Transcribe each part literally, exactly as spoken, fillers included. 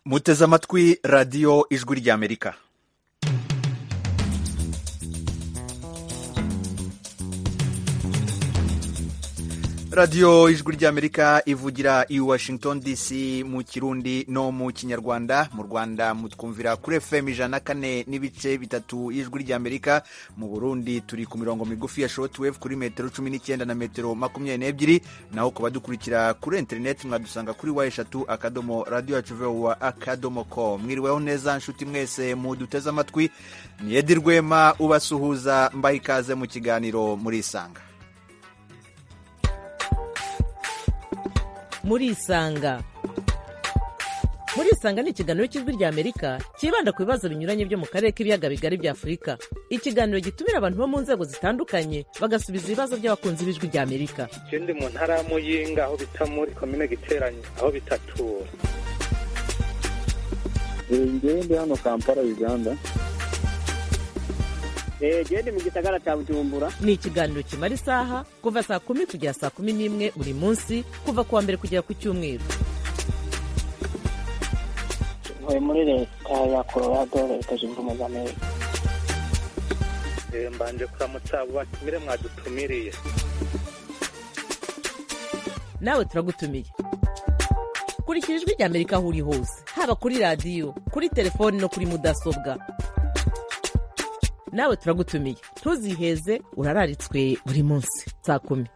muteze amatwi radiyo ijwi ry'amerika. radiyo ijwi ry'amerika ivugira i Washington D C mu kirundi no mu kinyarwanda. Mu Rwanda mutwumvira kuri F M ijana na kane n'ibice bitatu y'ijwi ry'Amerika. Mu Burundi turi ku mirongo migufi ya shortwave kuri metero cumi n'icyenda na metero makumyabiri n'ebyiri, naho ku badukurikira kuri interineti mwadusanga kuri wa eshatu akadomo radiyo yacu vowa akadomo com. Mwiriweho neza nshuti mwese muduteze amatwi, ni Edi Rwema ubasuhuza, mbaha ikaze mu kiganiro Murisanga. Murisanga Murisanga ni ikiganiro cy'ijwi ry'Amerika kibanda ku bibazo binyuranye byo mu karere k'ibiyaga bigari bya Afurika. Ikiganiro gitumira abantu bo mu nzego zitandukanye bagasubiza ibibazo by'abakunzi b'ijwi ry'Amerika. Ikindi mu ntara ya Muyinga aho bita muri komine Giteranyi aho bitatura. Ngewe ndi hano Kampala, Uganda. Gende mu gisagara cya Bujumbura. Ni ikiganiro kimara isaha kuva saa kumi kugera saa kumi n'imwe buri munsi, kuva kuwa mbere kugera ku cyumweru. Ntuye muri leta ya Colorado, leta zunze ubumwe za Amerika. Mbanje kuramutsa abo batumire mwadutumiriye. Nawe turagutumiye. Kurikira ijwi ry'Amerika aho uri hose, haba kuri radiyo, kuri telefoni no kuri mudasobwa. Nawe turagutumiye, ntuziheze, urararitswe buri munsi saa kumi.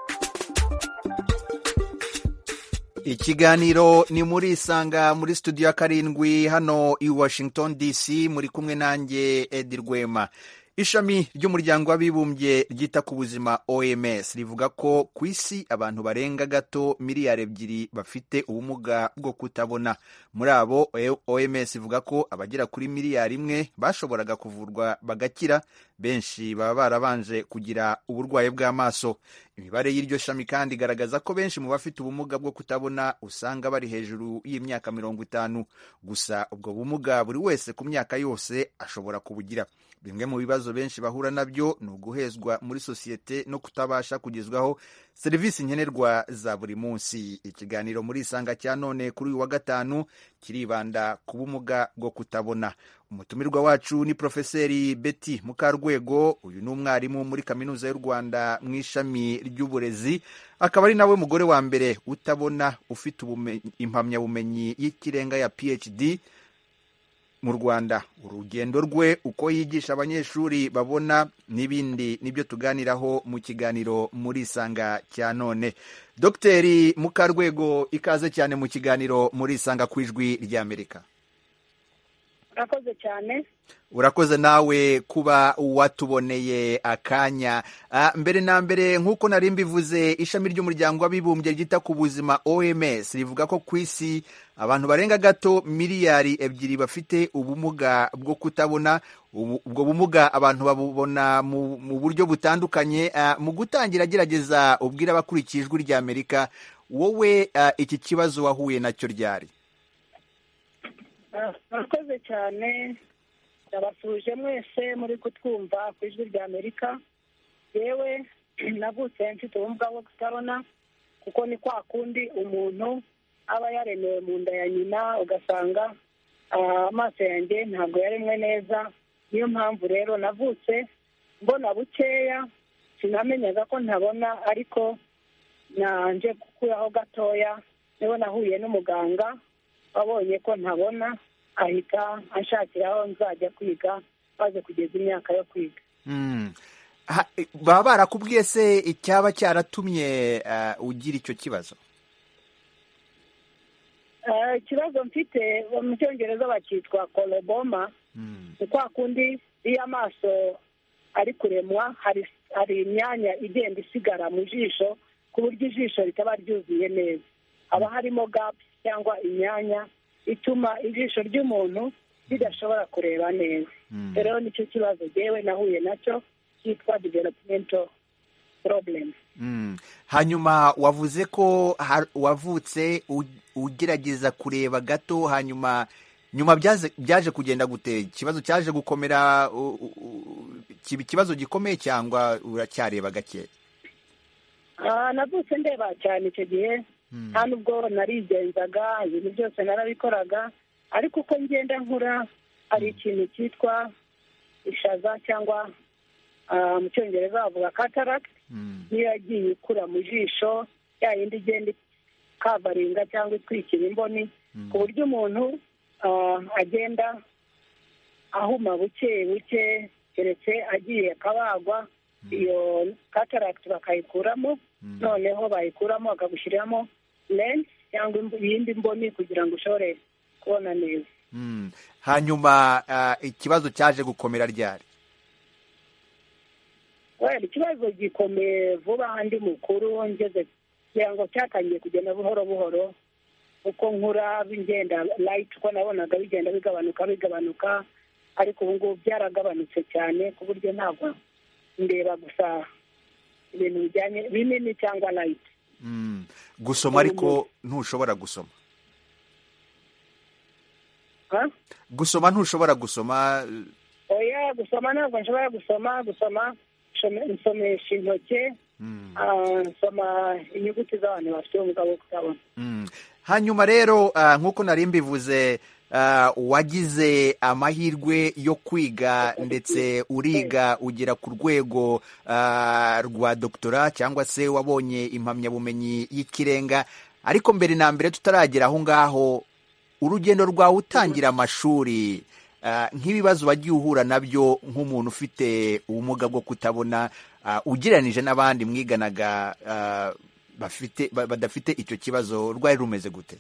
Ikiganiro ni Murisanga muri studio ya karindwi hano i Washington D C, muri kumwe nanjye Edi Rwema. Ishami ry'umuryango w'abibumbye ryita ku buzima O M S rivuga ko ku isi abantu barenga gato miliyari ebyiri bafite ubumuga bwo kutabona. Muri abo O M S ivuga ko abagera kuri miliyari imwe bashoboraga kuvurwa bagakira, benshi baba barabanje kugira uburwayi bw'amaso. Imibare y'iryo shami kandi igaragaza ko benshi mu bafite ubumuga bwo kutabona usanga bari hejuru y'imyaka mirongo itanu. Gusa ubwo bumuga buri wese ku myaka yose ashobora kubugira. Bimwe mu bibazo benshi bahura nabyo ni uguhezwa muri sosiyete no kutabasha kugezwaho serivisi nkenerwa za buri munsi. Ikiganiro Murisanga cya none kuri uyu wa gatanu kiribanda ku bumuga bwo kutabona. Umutumirwa wacu ni Profeseri Betty Mukarwego. Uyu ni umwarimu muri Kaminuza y'u Rwanda mu ishami ry'uburezi, akaba ari nawe mugore wa mbere utabona ufite impamyabumenyi y'ikirenga ya P H D mu Rwanda. Urugendo rwe, uko yigisha abanyeshuri babona n'ibindi nibyo tuganiraho mu kiganiro Murisanga cya none. Dr Mukarwego, ikaze cyane mu kiganiro Murisanga ku ijwi ry'Amerika. Urakoze cyane. Urakoze nawe kuba watuboneye akanya. Ah, mbere na mbere nk'uko nari mbivuze, ishami ry'umuryango w'abibumbye ryita ku buzima O M S rivuga ko ku isi abantu barenga gato miliyari ebyiri bafite ubumuga bwo kutabona. Ubwo bumuga abantu babubona mu, mu buryo butandukanye. Ah, mu gutangira gerageza ubwira abakurikiye ijwi ry'Amerika, wowe ah, iki kibazo wahuye nacyo ryari? Urakoze cyane. Ndabasuje mwese muri kutwumva ku ijwi ry'Amerika. Yewe navutse mfite ubumuga bwo kutabona, kuko ni kwa kundi umuntu aba yaremewe mu nda ya nyina, ugasanga amaso yanjye ntabwo yaremwe neza. Niyo mpamvu rero navutse mbona bukeya, sinamenyaga ko ntabona, ariko nanje gukuraho gatoya niho nahuye n'umuganga wabonye ko ntabona, ahita anshakira aho nzajya kwiga maze kugeza imyaka yo kwiga. Mm. Ha, baba barakubwiye se icyaba cyaratumye uh, ugira icyo kibazo? Ikibazo uh, mfite mu cyongereza bakitwa coloboma. Mm. Ni kwa kundi iyo amaso ari kuremwa hari, hari imyanya igenda isigara mu jisho ku buryo ijisho ritaba ryuzuye neza. Haba harimo gaps cyangwa imyanya ituma ijisho ry'umuntu ridashobora kureba neza. Mm. Rero nicyo kibazo jewe nahuye nacyo cyitwa developmental problem. Mm. Hanyuma wavuze ko wavutse ugerageza kureba gato, hanyuma nyuma byaje byaje kugenda gute? Ikibazo cyaje gukomera, kiba ikibazo gikomeye cyangwa uracyareba gake? Ah, navutse ndeba cyane icyo gihe. nta nubwo narigenzaga ibintu byose narabikoraga, ariko uko ngenda nkura hari ikintu cyitwa ishaza cyangwa ah, mu cyongereza bavuga cataract. niyo yagiye ikura mu jisho ya yindi igenda kavaringa cyangwa itwikira imboni ku buryo umuntu ah, agenda ahuma buke buke keretse agiye akabagwa iyo cataract bakayikuramo noneho bayikuramo bakagushyiramo lens cyangwa imbu- iyindi mboni kugira ngo ushobore kubona neza. Mm. hanyuma ah, ikibazo cyaje gukomera ryari? well ikibazo gikomeye vuba handi mukuru ngeze kugira ngo cyatangiye kugenda buhoro buhoro uko nkura bigenda light uko nabonaga bigenda bigabanuka bigabanuka ariko ubu ngubu byaragabanutse cyane ku buryo ntabwo ndeba gusa ibintu bijyanye binini cyangwa light. Mm. gusoma ariko ntushobora gusoma Ha? gusoma ntushobora gusoma oya gusoma ntabwo nshobora gusoma gusoma nshome- nsomesha intoke Mm. ah, nsoma inyuguti z'abantu bafite ubumuga bwo kutabona. Mm. hanyuma rero ah, nk'uko nari mbivuze ah, wagize amahirwe yo kwiga ndetse uriga ugera ku rwego ah, rwa doktora cyangwa se wabonye impamyabumenyi y'ikirenga, ariko mbere na mbere tutaragera aho ngaho urugendo rwawe utangira amashuri ah, nk'ibibazo wagiye uhura nabyo nk'umuntu ufite ubumuga bwo kutabona ah, ugereranije n'abandi mwiganaga ah, bafite ba- badafite icyo kibazo, rwari rumeze gute?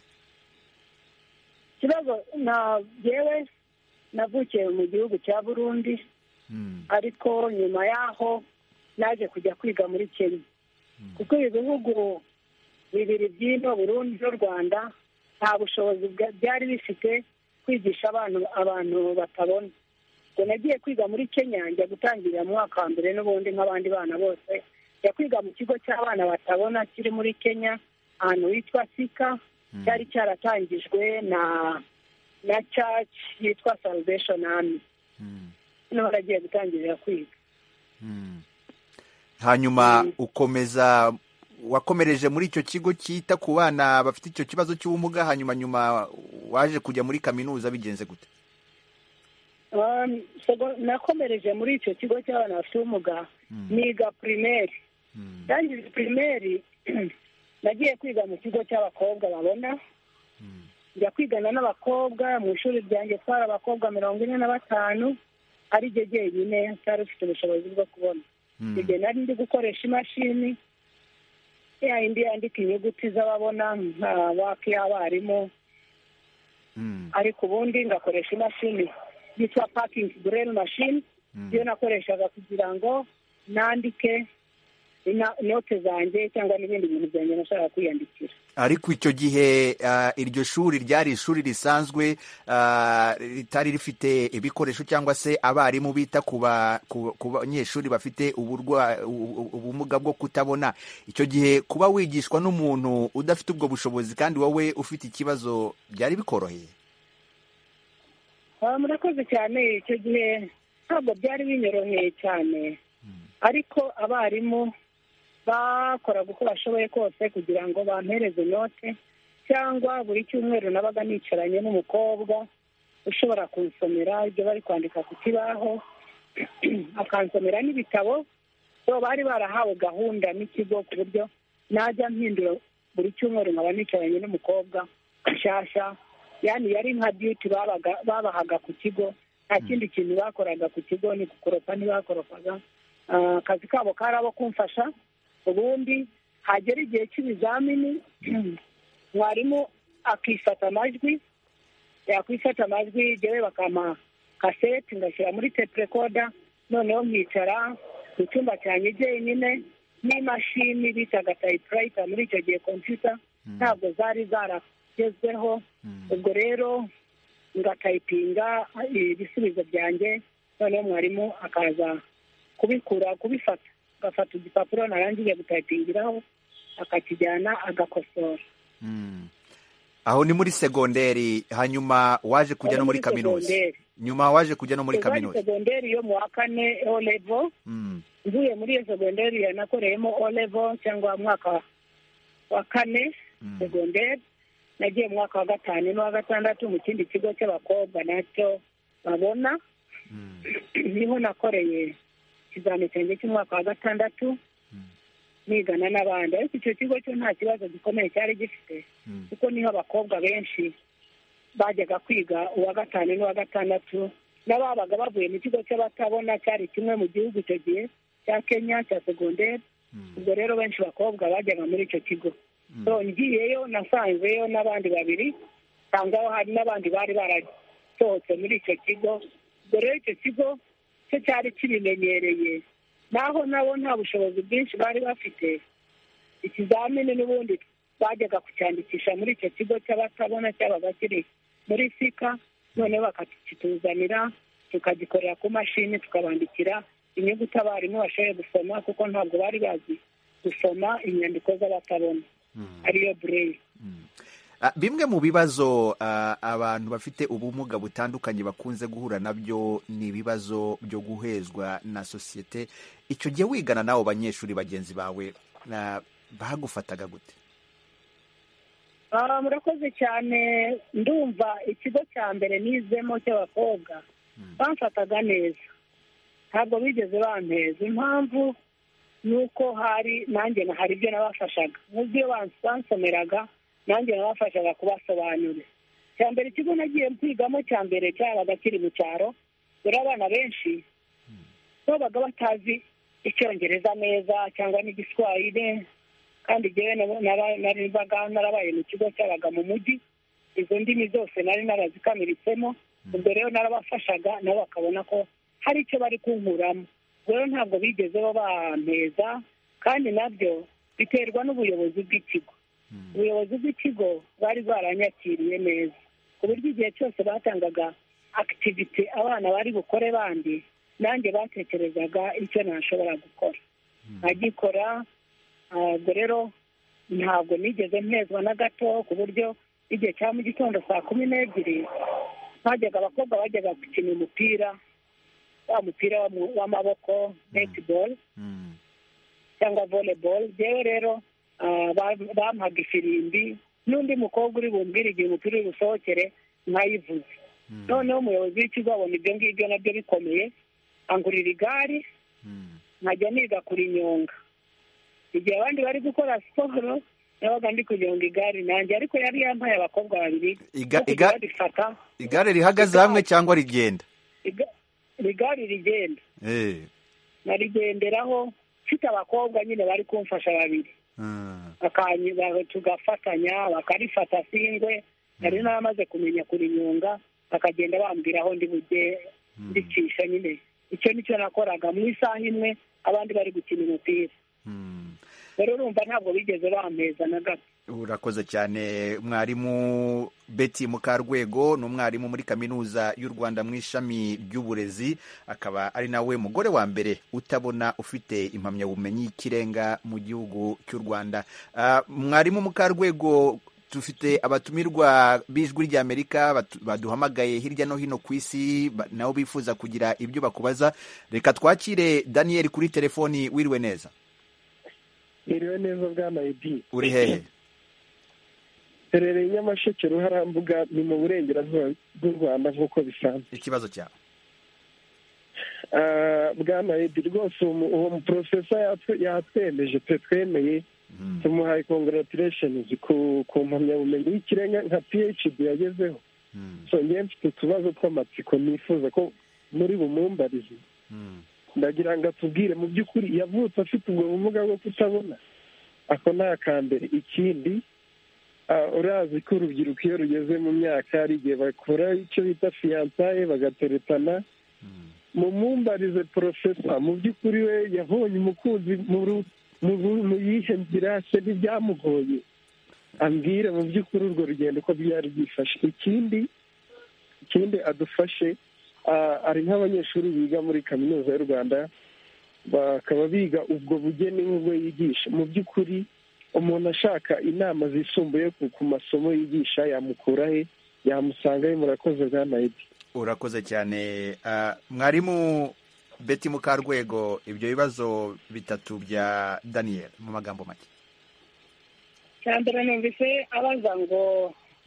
ikibazo na yewe navukiye mu gihugu cya Burundi Mm. ariko nyuma yaho naje kujya kwiga muri Kenya kuko ibi bihugu bibiri by'ino Burundi n'u Rwanda nta bushobozi bwa- byari bifite kwigisha abantu abantu batabona. ngo nagiye kwiga muri Kenya njya gutangirira mu mwaka wa mbere n'ubundi nk'abandi bana bose njya kwiga mu kigo cy'abana batabona kiri muri Kenya ahantu hitwa Sika cyari cyaratangijwe na na church yitwa Salvation Army. Mm. noneho nagiye gutangirira kwiga. Mm. hanyuma ukomeza wakomereje muri icyo kigo cyita ku bana bafite icyo kibazo cy'ubumuga, hanyuma nyuma waje kujya muri kaminuza bigenze gute? Um, sego- nakomereje muri icyo kigo cy'abana bafite ubumuga niga primaire. Mm. ndangije primaire nagiye kwiga mu kigo cy'abakobwa babona njya kwigana n'abakobwa mu ishuri ryanjye twari abakobwa mirongo ine na batanu ari jye jyenyine cyari ufite ubushobozi bwo kubona. Mm. igihe nari ndi gukoresha imashini ya yindi yandika inyuguti z'ababona nka waki y'abarimu Mm. ariko ubundi ngakoresha imashini yitwa parking braille machine iyo nakoreshaga kugira ngo nandike ina- inote zanjye cyangwa n'ibindi bintu byanjye nashaka kwiyandikira. ariko icyo gihe ah, iryo shuri ryari ishuri risanzwe ah, ritari rifite ibikoresho cyangwa se abarimu bita ku ba- ku ku banyeshuri bafite uburwa- u- u- ubumuga bwo kutabona. icyo gihe kuba wigishwa n'umuntu udafite ubwo bushobozi kandi wowe ufite ikibazo byari bikoroheye? Ah, murakoze cyane. icyo gihe ntabwo byari binyoroheye cyane ariko abarimu bakoraga uko bashoboye kose kugira ngo bampereze note cyangwa buri cyumweru nabaga nicaranye n'umukobwa ushobora kunsomera ibyo bari kwandika ku kibaho akansomera n'ibitabo. so bari barahawe gahunda n'ikigo ku buryo najya mpindura buri cyumweru nkaba nicaranye n'umukobwa nshyashya, yani yari nka duty babaga babahaga ku kigo. nta kindi kintu bakoraga ku kigo, ni gukoropa ntibakoropaga. Ah, akazi kabo kari abo kumfasha. ubundi hagera igihe cy'ibizamini mwarimu akifata amajwi yakwifata amajwi jyewe bakampa kaseti ngashyira muri tape recorder noneho nkicara mu cyumba cyanjye jyenyine n'imashini bitaga typewriter, muri icyo gihe computer ntabwo zari zaragezweho. ubwo rero ngatayipinga ibisubizo byanjye noneho mwarimu akaza kubikura kubifata agafata igipapuro narangije gutayipingiraho akakijyana agakosora. Mm. aho ni muri segonderi, hanyuma waje kujya no muri kaminuza? nyuma waje kujya no muri kaminuza? segonderi yo mu wa kane o level. Mm. mvuye muri iyo segonderi yanakoreyemo o level cyangwa mwaka wa kane segonderi. nagiye mu mwaka wa gatanu n'uwa gatandatu mu kindi kigo cy'abakobwa nacyo babona, niho nakoreye ikizamini cyanjye cy'umwaka wa gatandatu nigana n'abandi, ariko icyo kigo cyo nta kibazo gikomeye cyari gifite kuko niho abakobwa benshi bajyaga kwiga uwa gatanu n'uwa gatandatu, n'ababaga bavuye mu kigo cy'abatabona cyari kimwe mu gihugu icyo gihe cya Kenya cya segonderi. ubwo rero benshi bakobwa bajyaga muri icyo kigo. so ngiyeyo nasanzeyo n'abandi babiri, nsangaho hari n'abandi bari barasohotse muri icyo kigo. ubwo rero icyo kigo cyo cyari kibimenyereye, naho nabo nta bushobozi bwinshi bari bafite. ikizamini n'ubundi bajyaga kucyandikisha muri icyo kigo cy'abatabona cyabaga kiri muri sika, noneho bakakituzanira tukagikorera ku mashini, tukabandikira inyuguti abarimu bashoboye gusoma, kuko ntabwo bari bazi gusoma inyandiko z'abatabona ariyo bureye. Bimwe mu bibazo abantu bafite ubumuga butandukanye bakunze guhura nabyo ni ibibazo byo guhezwa na sosiyete. Icyo gihe wigana n'abo banyeshuri bagenzi bawe bagufataga gute? Murakoze cyane. Ndumva ikigo cya mbere nizemo cy'abakobwa bamfataga neza, ntabwo bigeze bampeza. Impamvu ni uko hari nanjye hari ibyo nabafashaga, n'ibyo bansomeraga nanjye nabafashaga kubasobanurira. cya mbere ikigo nagiye kwigamo cya mbere cyabaga kiri mu cyaro, rero abana benshi babaga batazi icyongereza neza cyangwa n'igiswahili, kandi njyewe naribaga narabaye mu kigo cyabaga mu mujyi, izo ndimi zose nari narazikamilitsemo. ubwo rero narabafashaga nabo bakabona ko hari icyo bari kunkuramo. rero ntabwo bigeze bampeza, kandi nabyo biterwa n'ubuyobozi bw'ikigo. ubuyobozi bw'ikigo bari baranyakiriye neza, ku buryo igihe cyose batangaga akitivite abana bari bukore bandi, nanjye batekerezaga icyo nashobora gukora nkagikora. ubwo rero ntabwo nigeze mpezwa na gato, ku buryo igihe cya mu gitondo saa kumi n'ebyiri hajyaga abakobwa bajyaga gukina umupira, wa mupira w'amaboko netibolo cyangwa volebolo. yewe rero bampaga ifirimbi, n'undi mukobwa uri bumbwire igihe umupira uri busohokere nkayivuze. noneho umuyobozi w'ikigo abona ibyo ngibyo nabyo bikomeye, angurira igare nkajya niga kurinyonga. igihe abandi bari gukora siporo nabaga ndi kunyonga igare nanjye, ariko yari yampaye abakobwa babiri. igare rihagaze hamwe cyangwa rigenda? igare rigenda, narigenderaho mfite abakobwa nyine bari kumfasha babiri, tugafatanya bakarifata singwe. nari naramaze kumenya kurinyonga, bakagenda bambwira aho ndi bujye ndicisha. nyine icyo nicyo nakoraga mu isaha imwe, abandi bari gukina umupira. rero urumva ntabwo bigeze bampeza na gato. Urakoze cyane. Mwarimu Betty Mukarwego ni umwarimu muri Kaminuza y'u Rwanda mu ishami ry'uburezi, akaba ari nawe mugore wa mbere utabona ufite impamyabumenyi y'ikirenga mu gihugu cy'u Rwanda. Mwarimu Mukarwego, dufite abatumirwa b'ijwi ry'Amerika baduhamagaye hirya no hino ku isi, nabo bifuza kugira ibyo bakubaza. Reka twakire Daniel kuri telefoni. Wiriwe neza? Iriwe neza bwana Edi. Uri hehe? Terereye Nyamasheke Ruharambuga, ni mu burengerazuba bw'u Rwanda nk'uko bisanzwe. Ikibazo cyawe? Bwana Edi, rwose uwo muprofesa yatwemeje, twe twemeye, tumuhaye congratulations ku mpamyabumenyi y'ikirenga nka P H D yagezeho. so njye mfite utubazo tw'amatsiko nifuza ko muri bumumbarize. ndagira ngo atubwire mu by'ukuri yavutse afite ubwo bumuga bwo kutabona, ako ni akambere. ikindi, urazi ko urubyiruko iyo rugeze mu myaka hari igihe bakora icyo bita fiyansaye bagateretana. mumumbarize porofesa, mu by'ukuri we yabonye umukunzi mu yihe nzira se ntibyamugoye? ambwire mu by'ukuri urwo rugendo ko byari byifashe. ikindi ikindi adufashe, ari nk'abanyeshuri biga muri Kaminuza y'u Rwanda, bakaba biga ubwo bugeni nk'ubwo yigisha. mu by'ukuri umuntu ashaka inama zisumbuye ku masomo yigisha yamukura he, yamusanga he? Murakoze bwana Edi. Urakoze cyane. Mwarimu Betty Mukarwego, ibyo bibazo bitatu bya Daniel mu magambo make. cya mbere numvise abaza ngo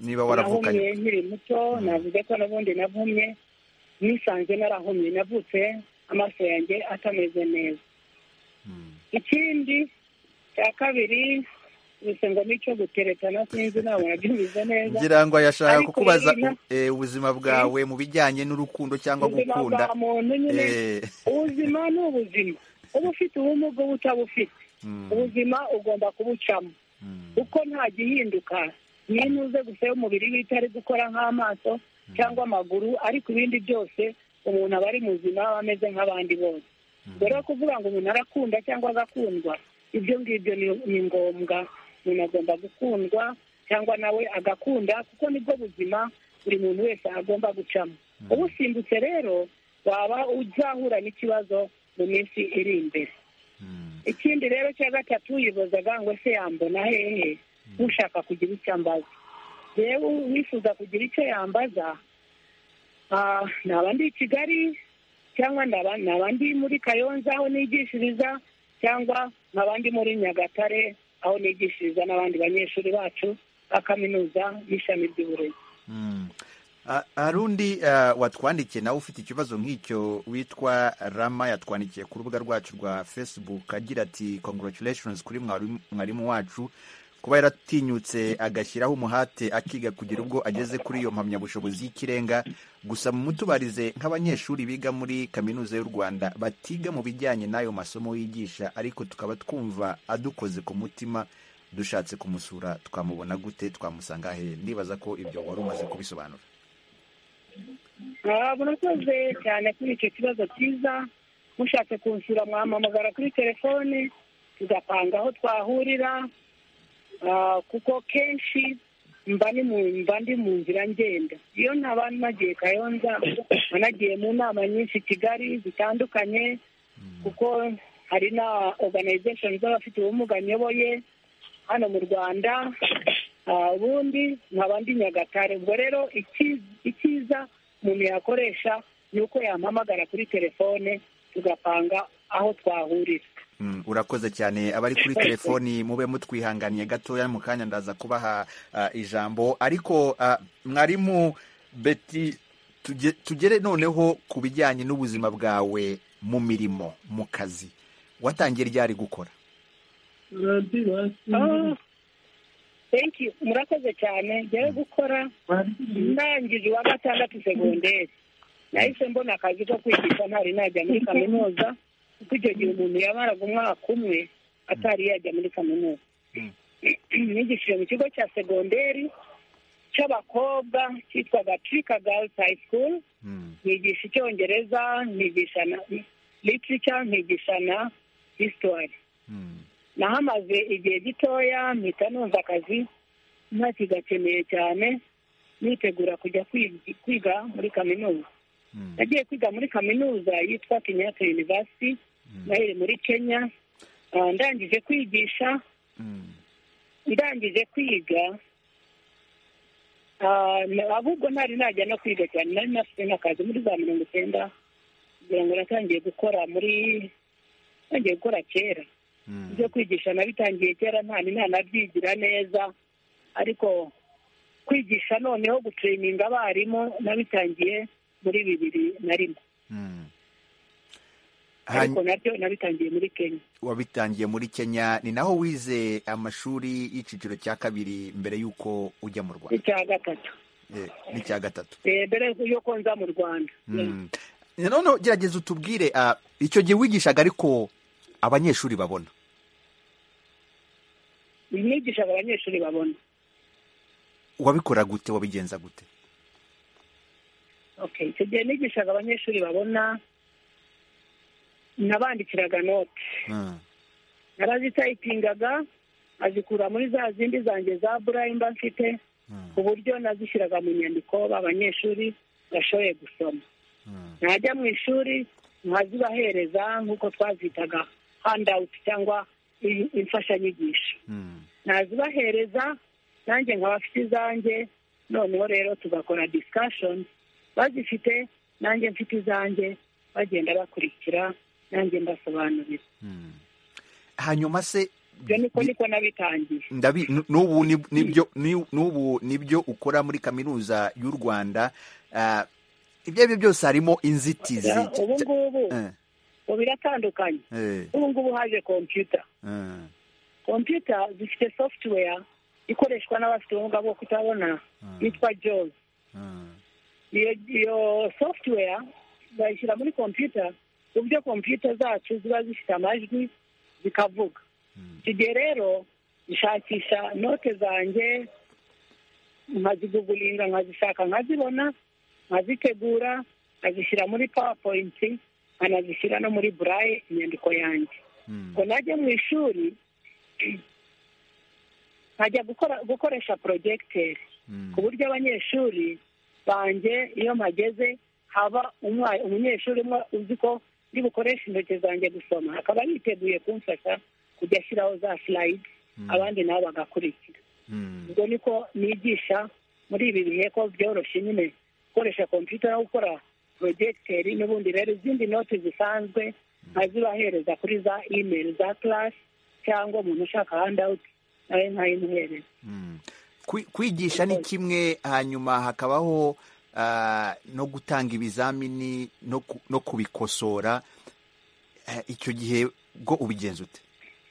niba waravukanye nahumye nkiri muto navuze ko n'ubundi navumye nisanze narahumye navutse amaso yanjye atameze neza. Ikindi cya kabiri gusa ngo nicyo guteretana sinzi nawe nabyumvise neza ngira ngo yashaka Ariko kukubaza rero, eh, ubuzima bwawe mu bijyanye n'urukundo cyangwa ubuzima gukunda bwa muntu nyine Eh. ubuzima ni ubuzima uba ufite ubumuga uba utabufite ubuzima ugomba kubucamo kuko nta gihinduka niyo uze gusa y'umubiri bitari gukora nk'amaso cyangwa amaguru ariko ibindi byose umuntu aba ari muzima aba ameze nk'abandi bose. Rero kuvuga ngo umuntu arakunda cyangwa agakundwa ibyo ngibyo ni- ni ngombwa umuntu agomba gukundwa cyangwa nawe agakunda kuko nibwo buzima buri muntu wese agomba gucamo. uba usimbutse rero waba uzahura n'ikibazo mu minsi iri imbere. Ikindi rero cya gatatu yibazaga ngo ese yambona hehe ushaka kugira icyo ambaza. Rero wifuza kugira icyo yambaza ah, naba ndi i Kigali cyangwa naba naba ndi muri Kayonza aho nigishiriza cyangwa nkaba ndi muri Nyagatare aho nigishiriza n'abandi banyeshuri bacu ba kaminuza y'ishami ry'uburezi. Mm. Ah, hari undi ah, watwandikiye nawe ufite ikibazo nk'icyo witwa Rama yatwandikiye ku rubuga rwacu rwa Facebook agira ati congratulations kuri mwarimu mwarimu wacu kuba yaratinyutse agashyiraho umuhate akiga kugira ubwo ageze kuri iyo mpamyabushobozi y'ikirenga. Gusa mutubarize nk'abanyeshuri biga muri kaminuza y'u Rwanda batiga mu bijyanye n'ayo masomo yigisha ariko tukaba twumva adukoze ku mutima dushatse kumusura twamubona gute twamusanga he? Ndibaza ko ibyo wari umaze kubisobanura. Ah, murakoze cyane kuri icyo kibazo cyiza. Mushatse kunsura mwampamagara kuri telefone tugapanga aho twahurira. Ah, kuko kenshi mba ni mu mba ndi mu nzira ngenda iyo ntaba nagiye Kayonza nagiye mu nama nyinshi i Kigali zitandukanye kuko hari na organization z'abafite ubumuga nyoboye hano mu Rwanda. Ah, ubundi nkaba ndi Nyagatare. Ubwo rero iki- icyiza umuntu yakoresha ni uko yampamagara kuri telefone tugapanga aho twahurira. Mm, urakoze cyane abari kuri telefoni mube mutwihanganiye gatoya mu kanya ndaza kubaha ah, ijambo ariko ah, mwarimu Betty tuge- tugere noneho ku bijyanye n'ubuzima bwawe mu mirimo mu kazi watangiye ryari gukora. Ah, thank you. Murakoze cyane. Njyewe gukora ndangije uwa gatandatu segonderi nahise mbona akazi ko kwigisha ntari najya muri kaminuza kuko icyo gihe umuntu yamaraga umwaka umwe atari yajya muri kaminuza. Nigishije mu kigo cya segonderi cy'abakobwa cyitwaga Trika Girls High School. Nigisha icyongereza nigisha na literature nkigisha na history. Nahamaze igihe gitoya mpita numva akazi ntakigakeneye cyane nitegura kujya kwiga- kwiga muri kaminuza. Nagiye kwiga muri kaminuza yitwa Kenyatta University nayo muri Kenya. Ah, ndangije kwigisha ndangije kwiga ah, na- ahubwo ntari najya no kwiga cyane nari nafite n'akazi muri za mirongo icyenda kugira ngo natangiye gukora muri natangiye gukora kera ibyo kwigisha nabitangiye kera nta ntanabyigira neza ariko kwigisha noneho gutraininga abarimu nabitangiye muri bibiri na rimwe ariko nabyo nabitangiye muri Kenya. Wabitangiye muri Kenya ni naho wize amashuri y'iciciro cya kabiri mbere y'uko ujya mu Rwanda. icya gatatu Eh, n'icya gatatu. Eh, mbere y'uko nza mu Rwanda. Mm. Noneho gerageza utubwire ah, icyo gihe wigishaga ariko abanyeshuri babona. Nigishaga abanyeshuri babona. Wabikora gute wabigenza gute? Okay, icyo gihe nigishaga abanyeshuri babona nabandikiraga note. Mm. Narazitayipingaga azikura muri za zindi zanjye za Braille mba mfite ku buryo nazishyiraga mu nyandiko abanyeshuri bashoboye gusoma. Najya mu ishuri nkazibahereza nk'uko twazitaga handout cyangwa i- imfashanyigisho. Nazibahereza nanjye nkaba mfite izanjye noneho rero tugakora discussion bazifite nanjye mfite izanjye bagenda bakurikira nanjye mbasobanurira. Hanyuma se ibyo niko niko nabitangiye. ndabi n'ubu ni- nibyo ni- n'ubu nibyo ukora muri kaminuza y'u Rwanda. Ah, ibyo ari byo byose harimo inzitizi. Ya, ubu ngubu Eh, ubu biratandukanye. eh, Ubu ngubu haje computer. eh, Computer zifite software ikoreshwa n'abafite ubumuga bwo kutabona yitwa JAWS. eh. iyo iyo software bayishyira muri computer, uburyo computer zacu ziba zifite amajwi zikavuga. icyo gihe rero nshakisha note zanjye nkazigugulinga, nkazishaka, nkazibona, nkazitegura, nkazishyira muri powerpoint, nkanazishyira no muri braille inyandiko yanjye. ngo najya mu ishuri nkajya gukora gukoresha projecteur ku buryo abanyeshuri banjye iyo mpageze haba umwa- umunyeshuri umwe uzi ko ndi bukoresha intoki zanjye gusoma, akaba yiteguye kumfasha kujya ashyiraho za slide, abandi nabo bagakurikira. ubwo niko nigisha muri ibi bihe ko byoroshye nyine gukoresha computer no gukora projecteur. n'ubundi rero izindi note zisanzwe nkazibahereza kuri za email za class, cyangwa umuntu ushaka handout nawe nkayimuhereza. Kwi- kwigisha ni kimwe, hanyuma hakabaho ah, no gutanga ibizamini no ku- no kubikosora. Eh, icyo gihe bwo ubigenza ute?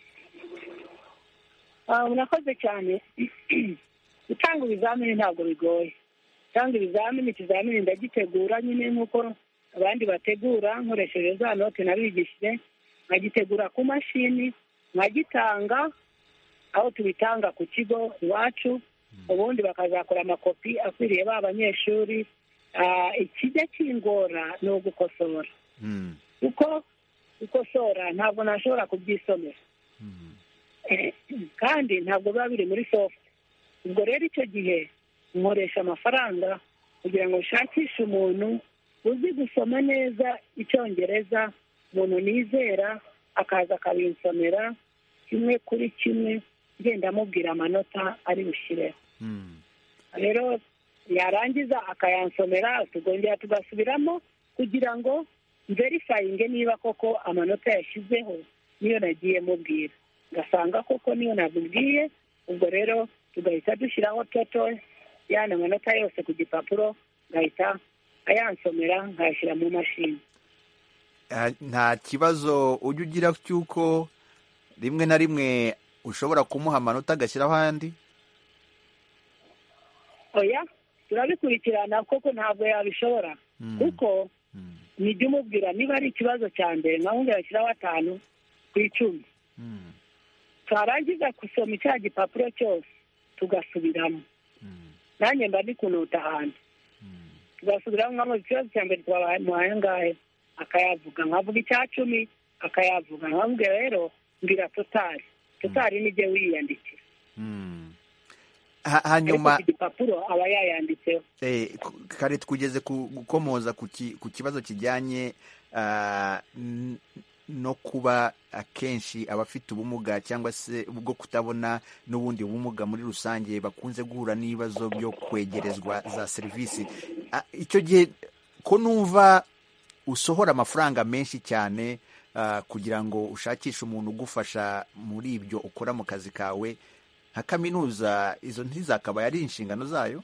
Ah, murakoze cyane. Gutanga ibizamini ntabwo bigoye. Gutanga ibizamini, ikizamini ndagitegura nyine nk'uko abandi bategura, nkoresheje za note nabigishije, nkagitegura ku mashini, nkagitanga aho tubitanga ku kigo iwacu, ubundi bakazakora amakopi akwiriye ba banyeshuri. Ah, ikijya kingora ni ugukosora, Mm. kuko gukosora ntabwo nashobora kubyisomera. Eh, kandi ntabwo biba biri muri soft. ubwo rero icyo gihe nkoresha amafaranga kugira ngo nshakishe umuntu uzi gusoma neza icyongereza, umuntu nizera, akaza akabinsomera kimwe kuri kimwe, ngenda amubwira amanota ari bushyireho. Mm. rero yarangiza akayansomera, tugongera tugasubiramo kugira ngo verifayinge niba koko amanota yashyizeho niyo nagiye mubwira, ngasanga koko niyo nabibwiye. ubwo rero tugahita dushyiraho toto yana amanota yose ku gipapuro, ngahita ayansomera nkayashyira mu mashini. Ah, nta kibazo ujya ugira cy'uko rimwe na rimwe ushobora kumuha amanota agashyiraho ahandi? oya, turabikurikirana koko ntabwo yabishobora, kuko nijya umubwira niba ari ikibazo cya mbere nkahunga yashyiraho atanu ku icumi, twarangiza gusoma icya gipapuro cyose tugasubiramo, nanjye mba ndi kunota ahantu, tugasubiramo nkamuha ikibazo cya mbere twamuhaye ngahe, akayavuga, nkavuga icya cumi akayavuga, nkamubwira rero mbwira totari totari nijye wiyandikira. Ha- hanyuma ariko ku gipapuro aba yayanditseho. eh, ku- kare twugeze ku gukomoza ku ki- ku kibazo kijyanye ah, n- no kuba akenshi abafite ubumuga cyangwa se bwo kutabona n'ubundi bumuga muri rusange bakunze guhura n'ibibazo byo kwegerezwa za serivisi. Ah, icyo gihe ko numva usohora amafaranga menshi cyane ah, kugira ngo ushakishe umuntu ugufasha muri ibyo ukora mu kazi kawe nka kaminuza, izo ntizakabaye ari inshingano zayo?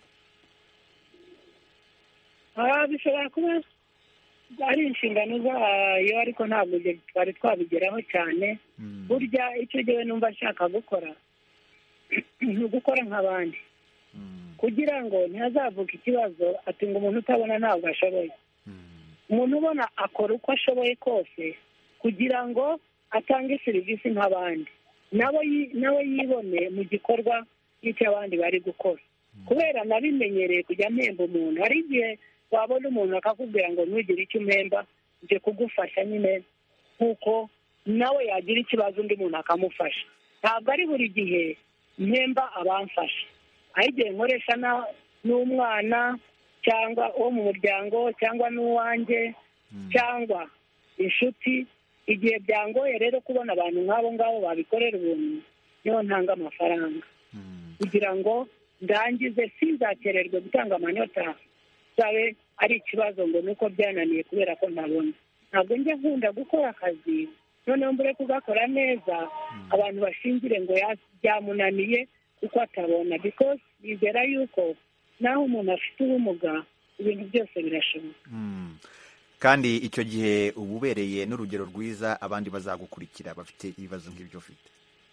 Ah, bishobora kuba ari inshingano zayo, ariko ntabwo ibyo twari twabigeraho cyane. burya icyo gihe numva nshaka gukora ni ugukora nk'abandi, kugira ngo ntihazavuke ikibazo ati ngo umuntu utabona ntabwo ashoboye. umuntu ubona akora uko ashoboye kose kugira ngo atange serivisi nk'abandi, nawe yi- nawe yibone mu gikorwa nk'icyo abandi bari gukora. kubera nabimenyereye kujya mpemba umuntu, hari igihe wabona umuntu akakubwira ngo ntugire icyo umpemba, nje kugufasha nyine nk'uko nawe yagira ikibazo undi muntu akamufasha. ntabwo ari buri gihe mpemba abamfasha, aho igihe nkoresha na- n'umwana cyangwa uwo mu muryango cyangwa n'uwanjye cyangwa inshuti. igihe byangoye rero kubona abantu nk'abo ngabo babikorera ubuntu, niho ntanga amafaranga kugira ngo ndangize, sinzakererwe gutanga amanota zabe ari ikibazo ngo nuko byananiye kubera ko ntabona. ntabwo njya nkunda gukora akazi noneho mbere kugakora neza abantu bashingire ngo byamunaniye kuko atabona, because bizera yuko naho umuntu afite ubumuga ibintu byose birashoboka. kandi icyo gihe uba ubereye n'urugero rwiza abandi bazagukurikira bafite ibibazo nk'ibyo ufite.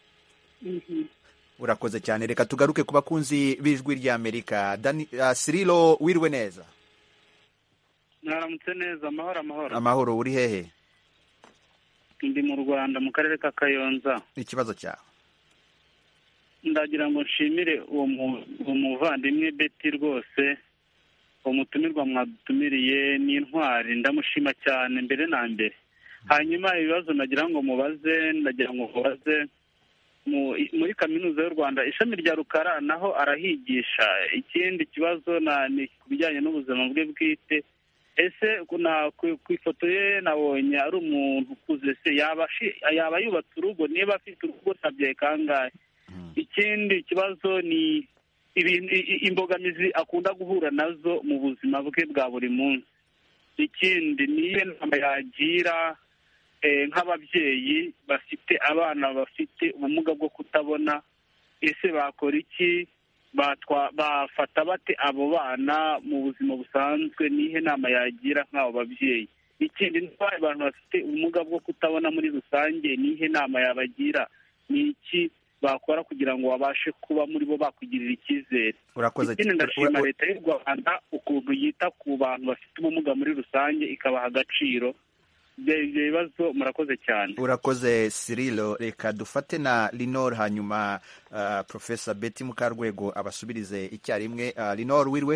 Urakoze cyane. Reka tugaruke ku bakunzi b'ijwi ry'Amerika. uh, Cyrilo, wiriwe neza? Naramutse neza. Amahoro amahoro. Amahoro. Uri hehe? Ndi mu Rwanda mu karere ka Kayonza. Ikibazo cyawe? Ndagira ngo nshimire uwo muvandimwe Betty rwose, umutumirwa mwadutumiriye n'intwari, ndamushima cyane mbere na mbere. Hanyuma ibibazo nagira ngo mubaze, ndagira ngo mubaze muri kaminuza y'u Rwanda ishami rya Rukara naho arahigisha. Ikindi kibazo ni ku bijyanye n'ubuzima bwe bwite. Ese ku ifoto ye nabonye ari umuntu ukuze, se yaba yubatse urugo? Niba afite urugo nabyaye kangahe? Ikindi kibazo ni imbogamizi akunda guhura nazo mu buzima bwe bwa buri munsi. Ikindi niyo nama yagira nk'ababyeyi bafite abana bafite ubumuga bwo kutabona, ese bakora iki? Bafata bate abo bana mu buzima busanzwe? Nihe nama yagira nk'abo babyeyi? Ikindi niba abantu bafite ubumuga bwo kutabona muri rusange, nihe nama yabagira? Ni iki bakora kugira ngo babashe kuba muri bo bakwigirira icyizere? Urakoze. Ikindi ndashima leta y'u Rwanda ukuntu yita ku bantu bafite ubumuga muri rusange ikabaha agaciro. Ibyo bibazo murakoze cyane. Urakoze Cyrilo. Reka dufate na Linor hanyuma uh, Professor Betty Mukarwego abasubirize icyarimwe. uh, Linor, wiriwe?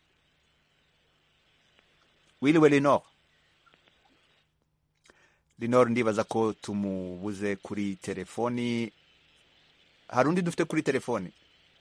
Wiriwe Linor? Linor ndibaza ko tumubuze kuri telefoni. Hari undi dufite kuri telefoni?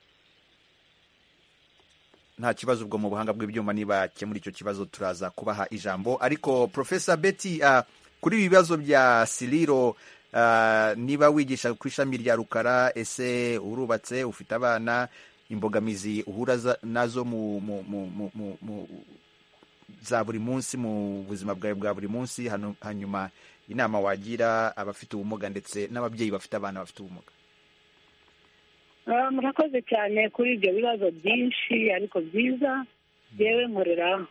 Nta kibazo, ubwo mu buhanga bw'ibyuma niba kemura icyo kibazo turaza kubaha ijambo. Ariko Professor Betty, uh, kuri ibi bibazo bya Cyrilo, uh, niba wigisha ku ishami rya Rukara, ese urubatse, ufite abana, imbogamizi uhura nazo mu, mu, mu, mu, mu, mu za buri munsi mu buzima bwawe bwa buri munsi, hanyuma inama wagira abafite ubumuga ndetse n'ababyeyi bafite abana bafite ubumuga? Murakoze cyane kuri ibyo bibazo byinshi ariko byiza. Yewe nkorera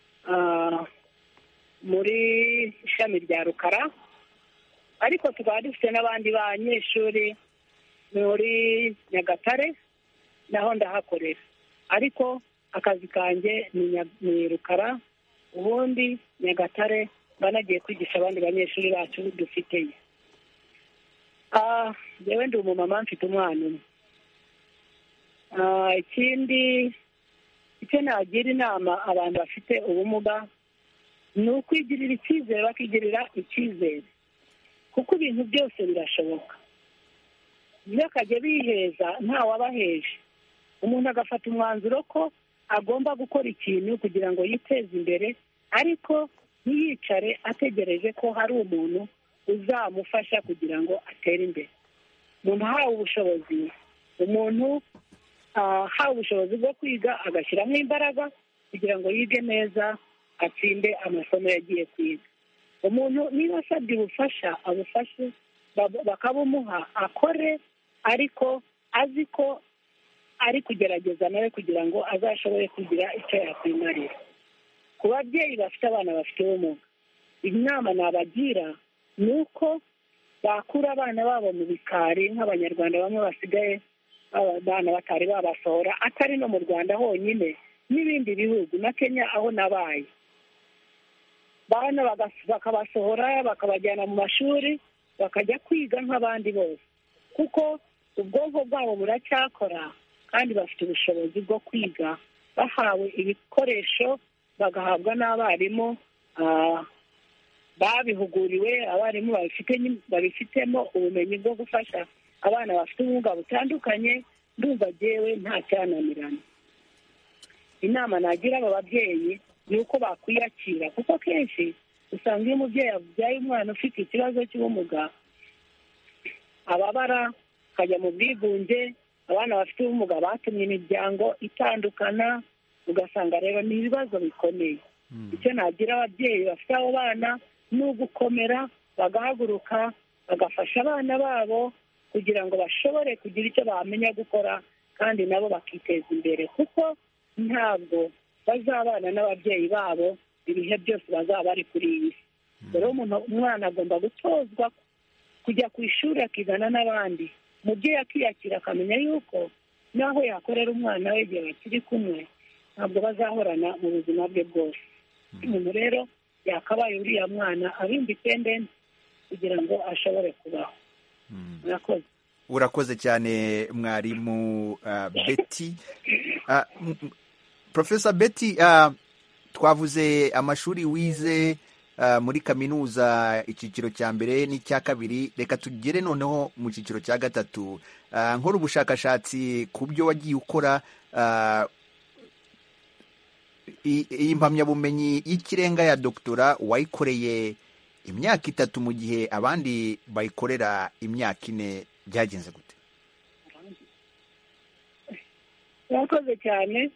muri ishami rya Rukara, ariko tukaba dufite n'abandi banyeshuri muri Nyagatare, naho ndahakorera, ariko akazi kanjye ni Rukara, ubundi Nyagatare banagiye kwigisha abandi banyeshuri bacu dufiteye. Yewe ndi umumama, mfite umwana umwe. Ikindi icyo nagira inama abantu bafite ubumuga ni ukwigirira icyizere, bakigirira icyizere, kuko ibintu byose birashoboka. Ntibakajye biheza ntawabaheje. Umuntu agafata umwanzuro ko agomba gukora ikintu kugira ngo yiteze imbere, ariko ntiyicare ategereje ko hari umuntu uzamufasha kugira ngo atere imbere. Umuntu ahawe ubushobozi, umuntu ahawe ubushobozi bwo kwiga agashyiramo imbaraga kugira ngo yige neza, atsinde amasomo yagiye kwiga. Umuntu niba asabye ubufasha abufashe, bakabumuha, akore, ariko azi ko ari kugerageza nawe kugira ngo azashobore kugira icyo yakwimarira. Ku babyeyi bafite abana bafite ubumuga, inama nabagira ni uko bakura abana babo mu bikari nk'abanyarwanda bamwe basigaye abana batari babasohora, atari no mu Rwanda honyine, n'ibindi bihugu na Kenya aho nabaye. Bana bakabasohora bakabajyana mu mashuri bakajya kwiga nk'abandi bose, kuko ubwonko bwabo buracyakora kandi bafite ubushobozi bwo kwiga, bahawe ibikoresho, bagahabwa n'abarimu babihuguriwe, abarimu babifitemo ubumenyi bwo gufasha abana bafite ubumuga butandukanye. Ndumva jyewe nta cyananirana. Inama nagira aba babyeyi ni uko bakwiyakira, kuko kenshi usanga iyo umubyeyi abyaye umwana ufite ikibazo cy'ubumuga ababara, akajya mu bwigunge. Abana bafite ubumuga batumye imiryango itandukana, ugasanga rero ni ibibazo bikomeye. Icyo nagira ababyeyi bafite abo bana ni ugukomera, bagahaguruka, bagafasha abana babo kugira ngo bashobore kugira icyo bamenya gukora kandi nabo bakiteza imbere, kuko ntabwo bazabana n'ababyeyi babo ibihe byose bazaba bari kuri iyi si. rero umwana agomba gutozwa kujya ku ishuri akigana n'abandi, umubyeyi akiyakira akamenya yuko naho yakorera umwana we igihe bakiri kumwe ntabwo bazahorana mu buzima bwe bwose. umuntu rero yakabaye uriya mwana ari independent kugira ngo ashobore kubaho. murakoze. urakoze cyane mwarimu uh, Betty. uh, Professor Betty, uh, twavuze amashuri wize uh, muri kaminuza icyiciro cya mbere n'icya kabiri, reka tugere noneho mu cyiciro cya gatatu. uh, nkora ubushakashatsi ku byo wagiye ukora, uh, iyi mpamyabumenyi y'ikirenga ya doktora wayikoreye imyaka itatu mu gihe abandi bayikorera imyaka ine, byagenze gute? murakoze cyane.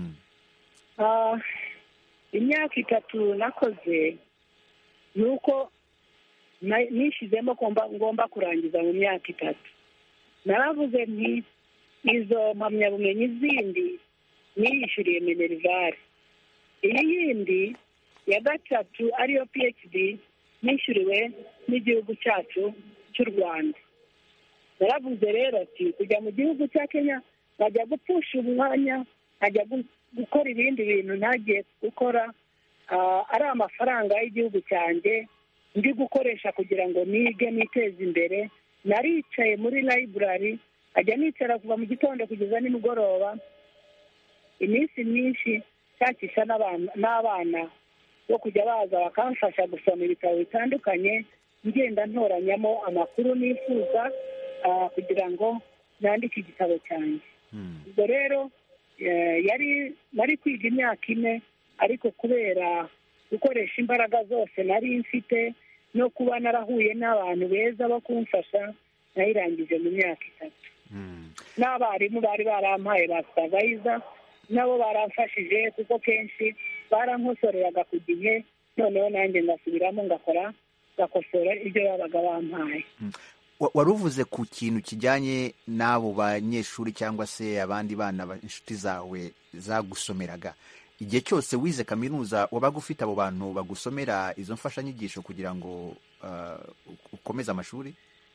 imyaka itatu nakoze ni uko nishyizemo ko ngomba kurangiza mu myaka itatu. naravuze nti izo mpamyabumenyi zindi niyishyuriye minerivare, iyi yindi ya gatatu ariyo P H D nishyuriwe n'igihugu cyacu cy'u Rwanda. naravuze rero ati kujya mu gihugu cya Kenya nkajya gupfusha umwanya, nkajya gukora ibindi bintu ntagiye gukora, ari amafaranga y'igihugu cyanjye ndi gukoresha kugira ngo nige niteze imbere. naricaye muri library, ajya nicara kuva mu gitondo kugeza nimugoroba iminsi myinshi nshakisha n'abana bo kujya baza bakamfasha gusoma ibitabo bitandukanye, ngenda ntoranyamo amakuru nifuza kugira ngo nandike igitabo cyanjye. ubwo rero yari nari kwiga imyaka ine, ariko kubera gukoresha imbaraga zose nari mfite no kuba narahuye n'abantu beza bo kumfasha, nayirangije mu myaka itatu. n'abarimu bari barampaye ba supervisor nabo baramfashije, kuko kenshi barankosoreraga ku gihe, noneho nanjye ngasubiramo ngakora ngakosora ibyo babaga bampaye. wari uvuze ku kintu kijyanye n'abo banyeshuri cyangwa se abandi bana inshuti zawe zagusomeraga. igihe cyose wize kaminuza wabaga ufite abo bantu bagusomera izo mfashanyigisho kugira ngo uh, ukomeze amashuri?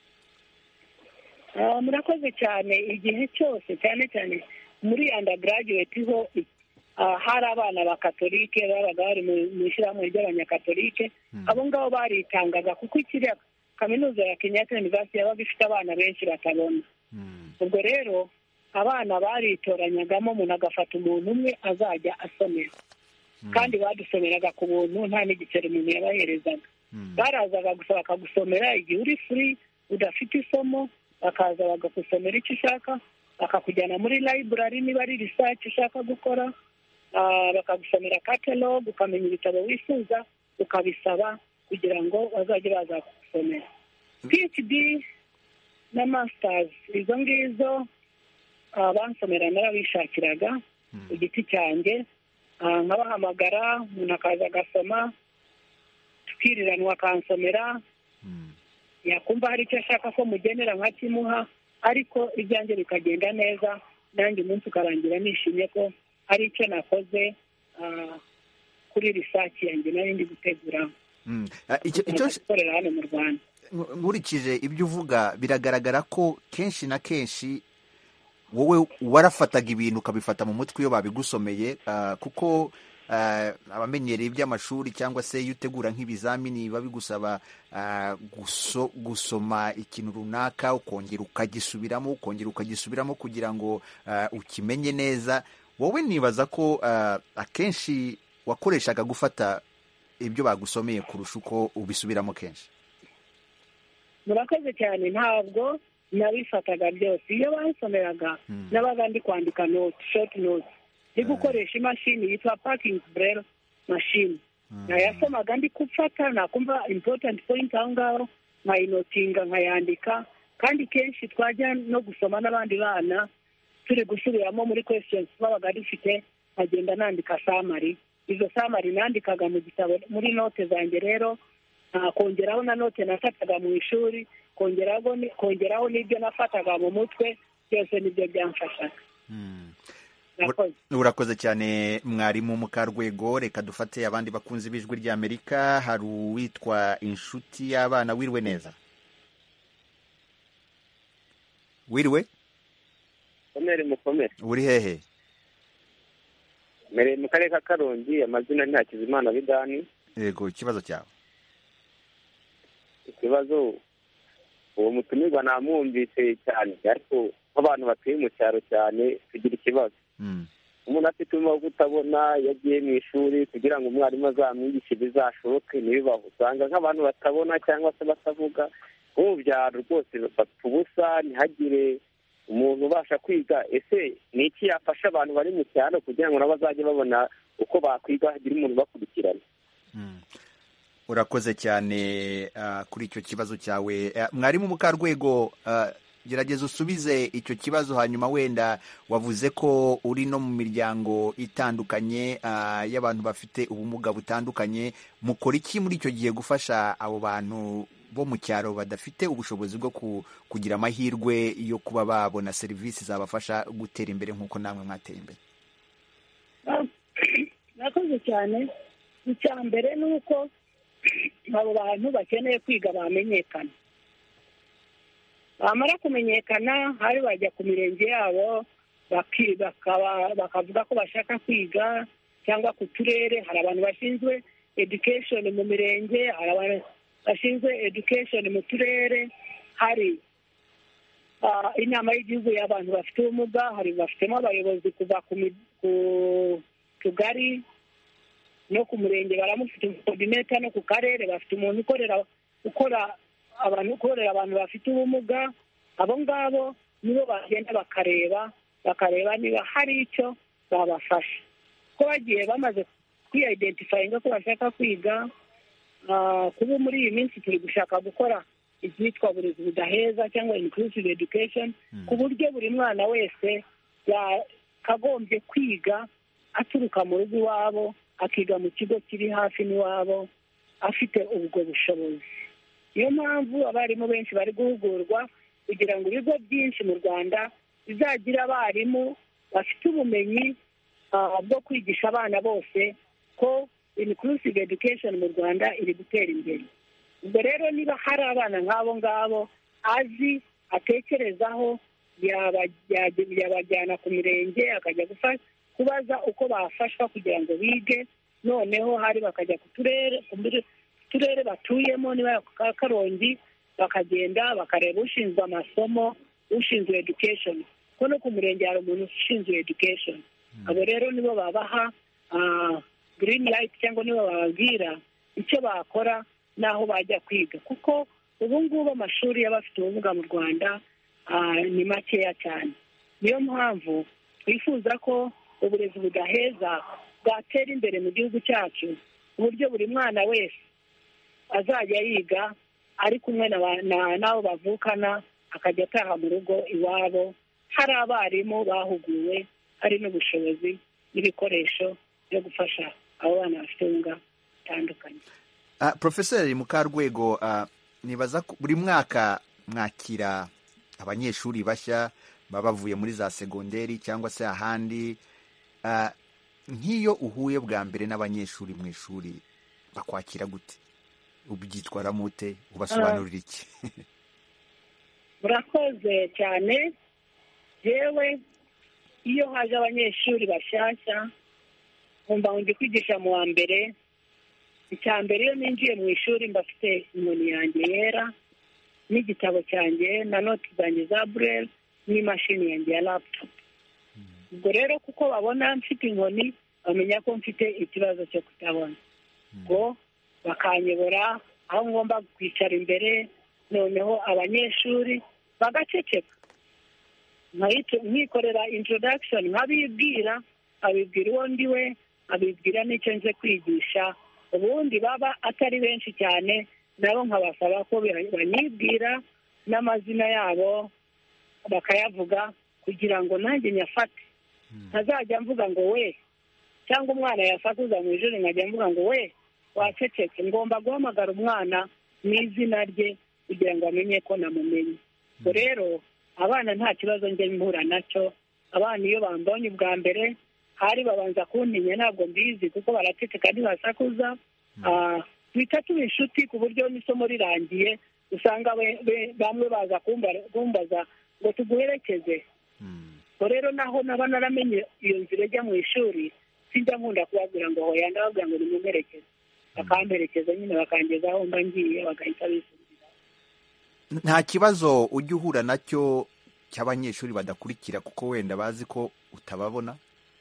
Uh, murakoze cyane. igihe cyose cyane cyane muri undergraduate ho uh, hari abana ba katolike babaga bari mu ishyirahamwe ry'abanyakatolike. hmm. abo ngabo baritangaga kuko ikiriya kaminuza ya Kenyatta University yabaga ifite abana benshi batabona. hmm. ubwo rero abana baritoranyagamo, umuntu agafata umuntu umwe azajya asomera. hmm. kandi badusomeraga ku buntu, nta n'igiceri umuntu yabaherezaga. hmm. barazaga gusa bakagusomera igihe uri free udafite isomo, bakaza bagagusomera icyo ushaka, bakakujyana muri library niba ari research ushaka gukora, bakagusomera catalog ukamenya ibitabo wifuza ukabisaba kugira ngo bazajye baza kugusomera. P H D na masters izo ngizo bansomera narabishakiraga ku giti cyanjye, nkabahamagara umuntu akaza agasoma, tukiriranwa akansomera, yakumva hari icyo ashaka ko mugenera nkakimuha, ariko ibyanjye bikagenda neza, nanjye umunsi ukarangira nishimye ko hari icyo nakoze kuri research yanjye nari ndi gutegura gukorera hano mu Rwanda. Nkurikije ibyo uvuga biragaragara ko kenshi na kenshi wowe warafataga ibintu ukabifata mu mutwe iyo babigusomeye, kuko abamenyereye iby'amashuri cyangwa se iyo utegura nk'ibizamini biba bigusaba gusoma ikintu runaka ukongera ukagisubiramo ukongera ukagisubiramo kugira ngo ukimenye neza. wowe nibaza ko akenshi wakoreshaga gufata ibyo bagusomeye kurusha uko ubisubiramo kenshi? murakoze cyane. ntabwo nabifataga byose. iyo bansomeraga nabaga ndi kwandika note, short note, ndi gukoresha imashini yitwa Parkins Braille machine. nayasomaga ndi gufata, nakumva important point aho ngaho nkayinotinga nkayandika. kandi kenshi twajya no gusoma n'abandi bana turi gusubiramo muri questions babaga dufite, nkagenda nandika summary. izo summary nandikaga mu gitabo muri note zanjye, rero nakongeraho na note nafataga mu ishuri kongeraho kongeraho n'ibyo nafataga mu mutwe byose nibyo byamfashaga. Urakoze cyane mwarimu Mukarwego. Reka dufate abandi bakunzi b'ijwi ry'Amerika. Hari uwitwa inshuti y'abana. Wiriwe neza? Wiriwe? Komere mukomere. Uri hehe? Mere mu karere ka Karongi. Amazina ni Hakizimana Bidani. Yego, ikibazo cyawe. Ikibazo uwo mutumirwa namwumvise cyane, ariko nk'abantu batuye mu cyaro cyane tugira ikibazo. Umuntu afite ubumuga bwo kutabona yagiye mu ishuri kugira ngo umwarimu azamwigishe bizashoboke ntibibaho. Usanga nk'abantu batabona cyangwa se batavuga mu byaro rwose bapfa ubusa, ntihagire umuntu ubasha kwiga. Ese ni iki yafasha abantu bari mu cyaro kugira ngo nabo bazajye babona uko bakwiga, hagire umuntu ubakurikirana? Urakoze cyane kuri icyo kibazo cyawe. Mwarimu Mukarwego, gerageza usubize icyo kibazo, hanyuma wenda wavuze ko uri no mu miryango itandukanye y'abantu bafite ubumuga butandukanye. Mukora iki muri icyo gihe gufasha abo bantu bo mu cyaro badafite ubushobozi bwo kugira amahirwe yo kuba babona serivisi zabafasha gutera imbere nk'uko namwe mwateye imbere? Murakoze cyane. Icya mbere ni uko abo bantu bakeneye kwiga bamenyekana. Bamara kumenyekana, hari bajya ku mirenge yabo bakavuga ko bashaka kwiga, cyangwa ku turere. Hari abantu bashinzwe education mu mirenge, hari abantu bashinzwe education mu turere, hari inama y'igihugu y'abantu bafite ubumuga, hari bafitemo abayobozi kuva ku tugari no ku murenge, baramufite coordinator, no ku karere bafite umuntu ukorera ukora abantu ukorera abantu bafite ubumuga. Abo ngabo nibo bagenda bakareba bakareba niba hari icyo babafasha. Ko bagiye bamaze kwiidentifyinga ko bashaka kwiga, kuba muri iyi minsi turi gushaka gukora ibyitwa uburezi budaheza cyangwa inclusive education, ku buryo buri mwana wese yakagombye kwiga aturuka mu rugo iwabo, akiga mu kigo kiri hafi n'iwabo afite ubwo bushobozi. Niyo mpamvu abarimu benshi bari guhugurwa kugira ngo ibigo byinshi mu Rwanda bizagira abarimu bafite ubumenyi bwo kwigisha abana bose, ko inclusive education mu Rwanda iri gutera imbere. Ubwo rero niba hari abana nk'abo ngabo azi atekerezaho, yabajyana ku mirenge akajya kubaza uko bafashwa kugira ngo bige. Noneho hari bakajya ku turere turere batuyemo, niba ka Karongi bakagenda bakareba ushinzwe amasomo, ushinzwe education, ko no ku murenge hari umuntu ushinzwe education. Abo rero nibo babaha green light cyangwa nibo bababwira icyo bakora n'aho bajya kwiga, kuko ubu ngubu amashuri y'abafite ubumuga mu Rwanda ni makeya cyane. Niyo mpamvu twifuza ko uburezi budaheza bwatera imbere mu gihugu cyacu, uburyo buri mwana wese azajya yiga ari kumwe n'abo bavukana, akajya ataha mu rugo iwabo hari abarimu bahuguwe, hari n'ubushobozi n'ibikoresho byo gufasha abo bana bafite ubumuga butandukanye. Profeseri Mukarwego, nibaza buri mwaka mwakira abanyeshuri bashya baba bavuye muri za segonderi cyangwa se ahandi. Nk'iyo uhuye bwa mbere n'abanyeshuri mu ishuri bakwakira gute? Ubyitwaramo ute? Ubasobanurira iki? Murakoze cyane. Yewe iyo haje abanyeshuri bashyashya nkumva ngo ndi kwigisha mu wa mbere, icya mbere iyo ninjiye mu ishuri mbafite inkoni yanjye yera n'igitabo cyanjye na noti zanjye za burere n'imashini yanjye ya laptop. Ubwo rero kuko babona mfite inkoni bamenya ko mfite ikibazo cyo kutabona, ngo bakanyobora aho ngomba kwicara imbere. Noneho abanyeshuri bagaceceka, nkikorera introduction, nkabibwira abibwira uwo ndi we, abibwira n'icyo nje kwigisha. Ubundi baba atari benshi cyane nabo nkabasaba ko banyibwira n'amazina yabo bakayavuga kugira ngo nanjye nyafate. Ntazajya mvuga ngo we, cyangwa umwana yasakuza mu ijoro nkajya mvuga ngo we wacecetse. Ngomba guhamagara umwana mu izina rye kugira ngo amenye ko namumenye. ubwo rero abana nta kibazo njye mpura nacyo. Abana iyo bambonye ubwa mbere hari babanza kuntinya, ntabwo mbizi kuko baraceceka ntibasakuza, twita tuba inshuti ku buryo n'isomo rirangiye usanga bamwe baza kumbaza ngo tuguherekeze. ubwo rero naho naba naramenye iyo nzira ijya mu ishuri sinjya nkunda kubabwira ngo hoya, ndababwira ngo nimumerekeze, bakamperekeza nyine bakangeza aho mba ngiye bagahita bisubira. Nta kibazo ujya uhura nacyo cy'abanyeshuri badakurikira kuko wenda bazi ko utababona?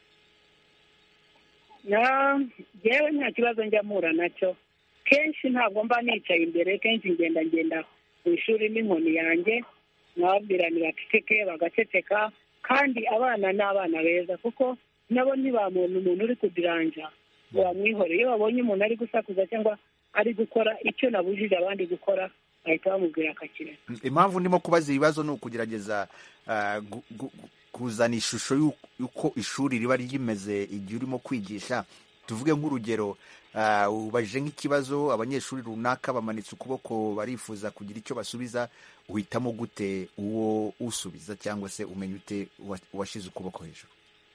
yewe nta kibazo njya mpura nacyo. Kenshi ntabwo mba nicaye imbere, kenshi ngenda ngenda mu ishuri n'inkoni yanjye, nkababwira ntibaceceke bagaceceka. Kandi abana ni abana beza kuko nabo ntibamubona umuntu uri kudiranja ngo bamwihore. Iyo babonye umuntu ari gusakuza cyangwa ari gukora icyo nabujije abandi gukora bahita bamubwira akakira. Impamvu ndimo kubaza ibibazo ni ukugerageza kuzana ishusho y'uko ishuri riba rimeze igihe urimo kwigisha. Tuvuge nk'urugero, ubajije nk'ikibazo, abanyeshuri runaka bamanitse ukuboko barifuza kugira icyo basubiza, uhitamo gute uwo usubiza cyangwa se umenya ute uwashyize ukuboko hejuru?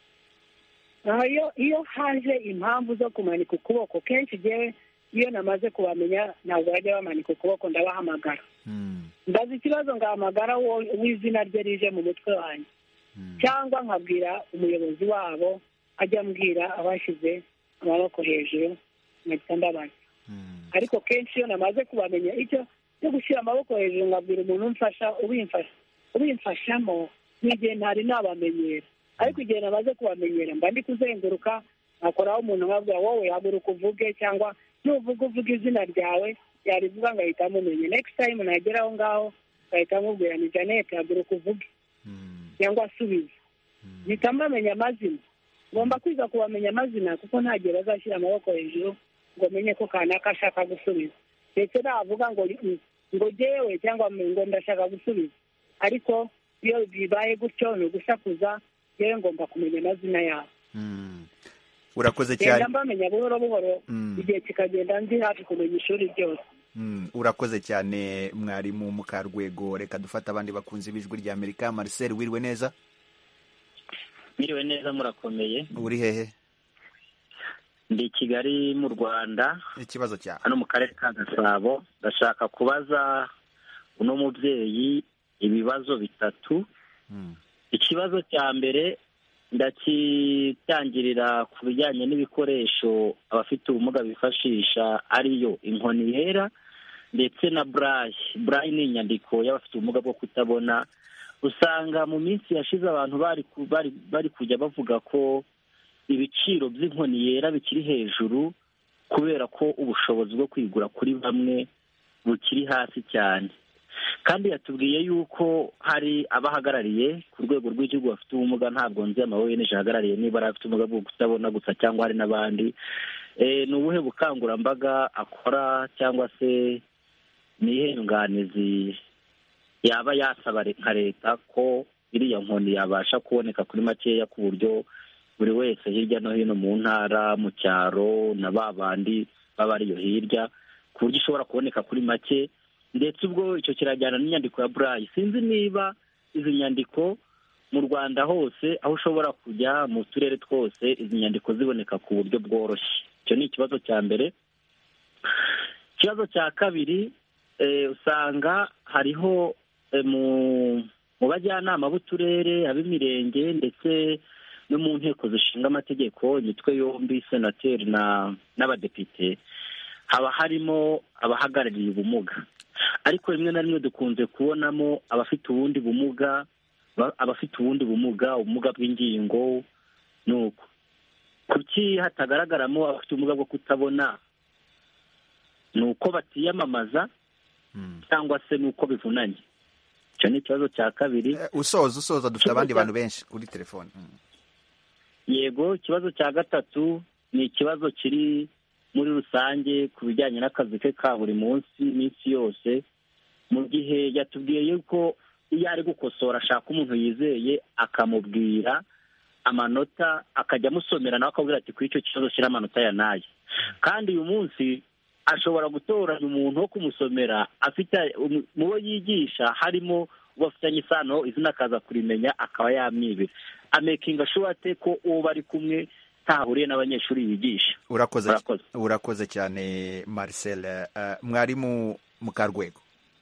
iyo haje impamvu zo kumanika ukuboko, kenshi njyewe iyo namaze kubamenya ntabwo bajya bamanika ukuboko, ndabahamagara. ndazi ikibazo ngahamagara w'izina rye rije mu mutwe wanjye, cyangwa nkabwira umuyobozi wabo ajya ambwira abashyize amaboko hejuru nkahita ndabaza. ariko kenshi iyo namaze kubamenya icyo cyo gushyira amaboko hejuru nkabwira umuntu umfasha ubimfasha ubimfashamo n'igihe ntari nabamenyera. ariko igihe namaze kubamenyera mba ndi kuzenguruka nkakoraho umuntu nkabwira wowe haguruka uvuge, cyangwa nuvuga uvuga izina ryawe yarivuga ngahita mumenye. next time nagera aho ngaho ngahita mubwira ni Jeannette haguruka uvuge cyangwa asubiza. mpita mbamenya amazina. ngomba kwiga kubamenya amazina kuko nta gihe bazashyira amaboko hejuru ngo menye ko kanaka ashaka gusubiza. ndetse navuga ngo ngo jyewe cyangwa ngo ndashaka gusubiza, ariko iyo bibaye gutyo ni ugusakuza, yewe ngomba kumenya amazina yabo. Urakoze cyane. Ngenda mbamenya buhoro buhoro, igihe kikagenda ndi hafi kumenya ishuri ryose. Urakoze cyane mwarimu Mukarwego. Reka dufata abandi bakunzi b'ijwi rya Amerika. Marcel, wiriwe neza? Wiriwe neza, murakomeye. Uri hehe? Ndi Kigali mu Rwanda. Ikibazo cyawe? Hano mu karere ka Gasabo. Ndashaka kubaza uno mubyeyi ibibazo bitatu. Ikibazo cya mbere ndakitangirira ku bijyanye n'ibikoresho abafite ubumuga bifashisha, ariyo inkoni yera ndetse na burayi. Burayi ni inyandiko y'abafite ubumuga bwo kutabona. Usanga mu minsi yashize abantu bari bari kujya bavuga ko ibiciro by'inkoni yera bikiri hejuru kubera ko ubushobozi bwo kwigura kuri bamwe bukiri hasi cyane. Kandi yatubwiye yuko hari abahagarariye ku rwego rw'igihugu bafite ubumuga, ntabwo nzi amawe n'ejo ahagarariye niba ari abafite ubumuga bwo kutabona gusa cyangwa hari n'abandi. Ni ubuhe bukangurambaga akora cyangwa se ni iyihe nyunganizi yaba yasaba nka leta ko iriya nkoni yabasha kuboneka kuri makeya ku buryo buri wese hirya no hino mu ntara, mu cyaro na ba bandi baba ariyo hirya, ku buryo ishobora kuboneka kuri make? Ndetse ubwo icyo kirajyana n'inyandiko ya burayi. Sinzi niba izi nyandiko mu Rwanda hose aho ushobora kujya mu turere twose izi nyandiko ziboneka ku buryo bworoshye. Icyo ni ikibazo cya mbere. Ikibazo cya kabiri, usanga hariho mu bajyanama b'uturere, ab'imirenge ndetse no mu nteko zishinga amategeko, imitwe yombi, senateri n'abadepite, haba harimo abahagarariye ubumuga. Ariko rimwe na rimwe dukunze kubonamo abafite ubundi bumuga, abafite ubundi bumuga, ubumuga bw'ingingo. Nuko kuki hatagaragaramo abafite ubumuga bwo kutabona? Ni uko batiyamamaza cyangwa se ni uko bivunanye? Icyo ni ikibazo cya kabiri. Usoza usoza dufite abandi bantu benshi kuri telefone. Yego. Ikibazo cya gatatu ni ikibazo kiri muri rusange ku bijyanye n'akazi ke ka buri munsi, iminsi yose. Mu gihe yatubwiye yuko iyo ari gukosora ashaka umuntu yizeye akamubwira amanota, akajya amusomera nawe akabwira ati kuri icyo kibazo shyira amanota ya nayo. Kandi uyu munsi ashobora gutoranya umuntu wo kumusomera afite mu bo yigisha harimo bafitanye isano izina akaza kurimenya akaba yamwibira amekinga shuwate ko uwo bari kumwe tahuriye n'abanyeshuri yigisha. urakoze urakoze cyane Marcel. Uh, mwarimu Mukarwego.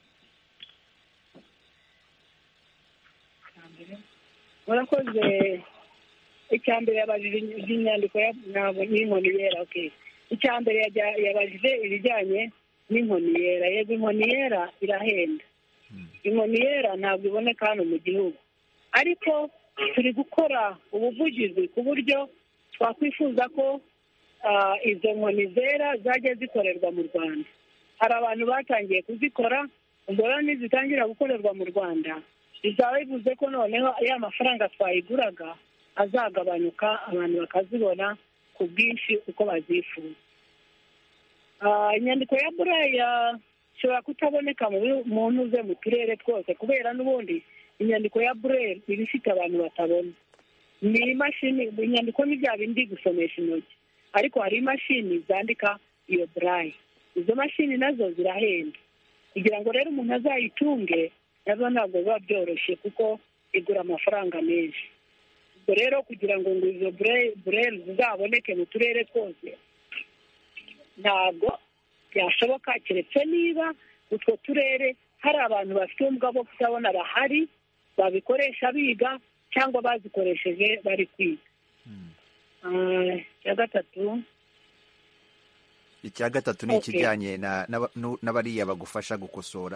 urakoze. icya mbere yabajije inyandiko ntabwo n'inkoni yera. okay icya mbere yabajije ibijyanye n'inkoni yera. yego inkoni yera irahenda. inkoni yera ntabwo iboneka hano mu gihugu, ariko turi gukora ubuvugizi ku buryo twakwifuza ko izo nkoni zera zajya zikorerwa mu Rwanda. hari abantu batangiye kuzikora, ubwo rero nizitangira gukorerwa mu Rwanda bizaba bivuze ko noneho ya mafaranga twayiguraga azagabanuka, abantu bakazibona ku bwinshi uko bazifuza. inyandiko ya buraya ishobora kutaboneka mu ntuze mu turere twose, kubera n'ubundi inyandiko ya buraya iba ifite abantu batabona. ni imashini, inyandiko ni bya bindi gusomesha intoki, ariko hari imashini zandika iyo buraya. izo mashini nazo zirahenda. kugira ngo rero umuntu azayitunge nazo ntabwo biba byoroshye kuko igura amafaranga menshi. ubwo rero kugira ngo ngo izo buraya zizaboneke mu turere twose ntabwo byashoboka, keretse niba utwo turere hari abantu bafite ubumuga bwo kutabona bahari babikoresha biga cyangwa bazikoresheje bari kwiga. icya gatatu icya gatatu ni ikijyanye n'abariya bagufasha gukosora.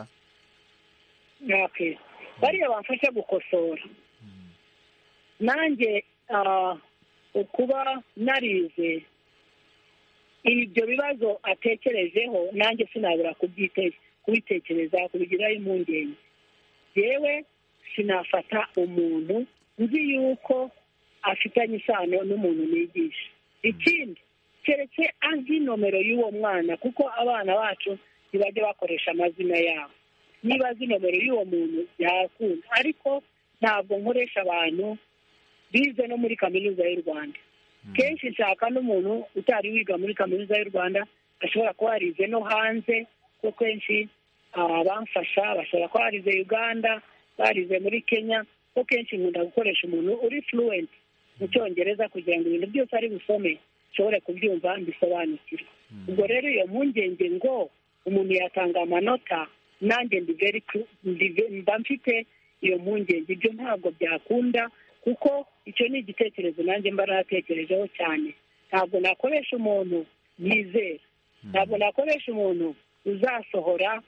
bariya bamfasha gukosora. nanjye kuba narize ibyo bibazo atekerejeho, nanjye sinabura kubitekereza, kubigiraho impungenge. yewe sinafata umuntu nzi yuko afitanye isano n'umuntu nigisha. ikindi keretse azi nomero y'uwo mwana, kuko abana bacu ntibajya bakoresha amazina yabo. niba azi nomero y'uwo muntu yakunda, ariko ntabwo nkoresha abantu bize no muri kaminuza y'u Rwanda. kenshi nshaka n'umuntu utari wiga muri kaminuza y'u Rwanda, ashobora kuba yarize no hanze, kuko kenshi abamfasha bashobora kuba barize Uganda, barize muri Kenya, kuko kenshi nkunda gukoresha umuntu uri fluent mu cyongereza kugira ngo ibintu byose ari busome nshobore kubyumva mbisobanukirwe. ubwo rero iyo mpungenge ngo umuntu yatanga amanota, nanjye mba mfite iyo mpungenge. ibyo ntabwo byakunda, kuko icyo ni igitekerezo nanjye mba naratekerejeho cyane. ntabwo nakoresha umuntu yizera, ntabwo nakoresha umuntu uzasohora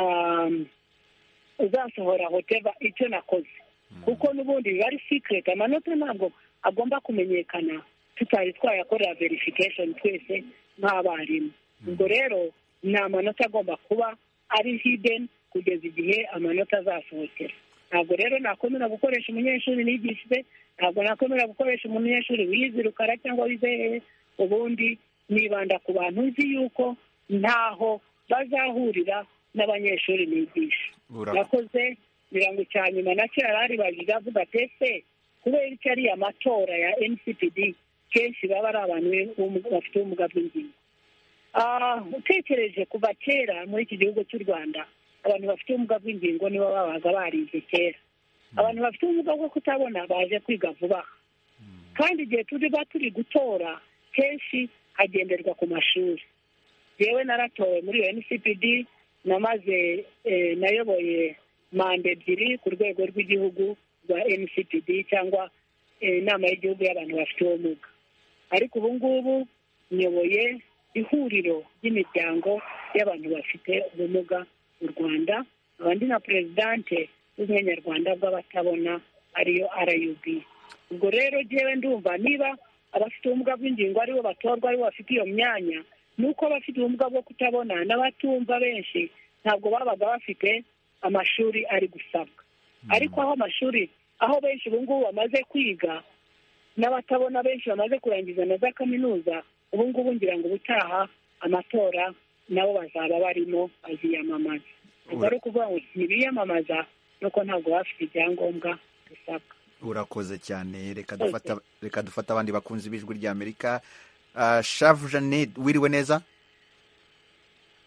uzasohora hoteva icyo nakoze, kuko n'ubundi biba ari secret. amanota ntabwo agomba kumenyekana tutari twayakorera verification twese nk'abarimu. ubwo rero ni amanota agomba kuba ari hidden kugeza igihe amanota azasohokera. ntabwo rero nakomera gukoresha umunyeshuri nigishije, ntabwo nakomera gukoresha umunyeshuri wize rukara cyangwa wize, ubundi nibanda ku bantu nzi yuko ntaho bazahurira n'abanyeshuri nigisha. nakoze mirongo cya nyuma na kera yaribajije avuga ati ese kubera icyo ari amatora ya N C P D kenshi baba ari abantu bafite ubumuga bw'ingingo. utekereje kuva kera muri iki gihugu cy'u Rwanda abantu bafite ubumuga bw'ingingo nibo babaga barize kera. abantu bafite ubumuga bwo kutabona baje kwiga vuba, kandi igihe tuba turi gutora kenshi hagenderwa ku mashuri. yewe naratowe muri iyo N C P D, namaze nayoboye manda ebyiri ku rwego rw'igihugu rwa N C P D cyangwa inama y'igihugu y'abantu bafite ubumuga. ariko ubu ngubu nyoboye ihuriro ry'imiryango y'abantu bafite ubumuga mu Rwanda, abandi na perezidante w'umunyarwanda bw'abatabona ariyo R U B. ubwo rero jewe ndumva niba abafite ubumuga bw'ingingo aribo batorwa, aribo bafite iyo myanya, nuko abafite ubumuga bwo kutabona n'abatumva benshi ntabwo babaga bafite amashuri ari gusabwa. ariko aho amashuri aho benshi ubu ngubu bamaze kwiga n'abatabona benshi bamaze kurangiza na za kaminuza, ubu ngubu ngira ngo ubutaha amatora nabo bazaba barimo baziyamamaza. ubwo ari ukuvuga ngo ntibiyamamaza nuko ntabwo bafite ibyangombwa bisabwa. urakoze cyane. reka dufata reka dufata abandi bakunzi b'ijwi ry'Amerika. uh, Shavu Jeannette, wiriwe neza?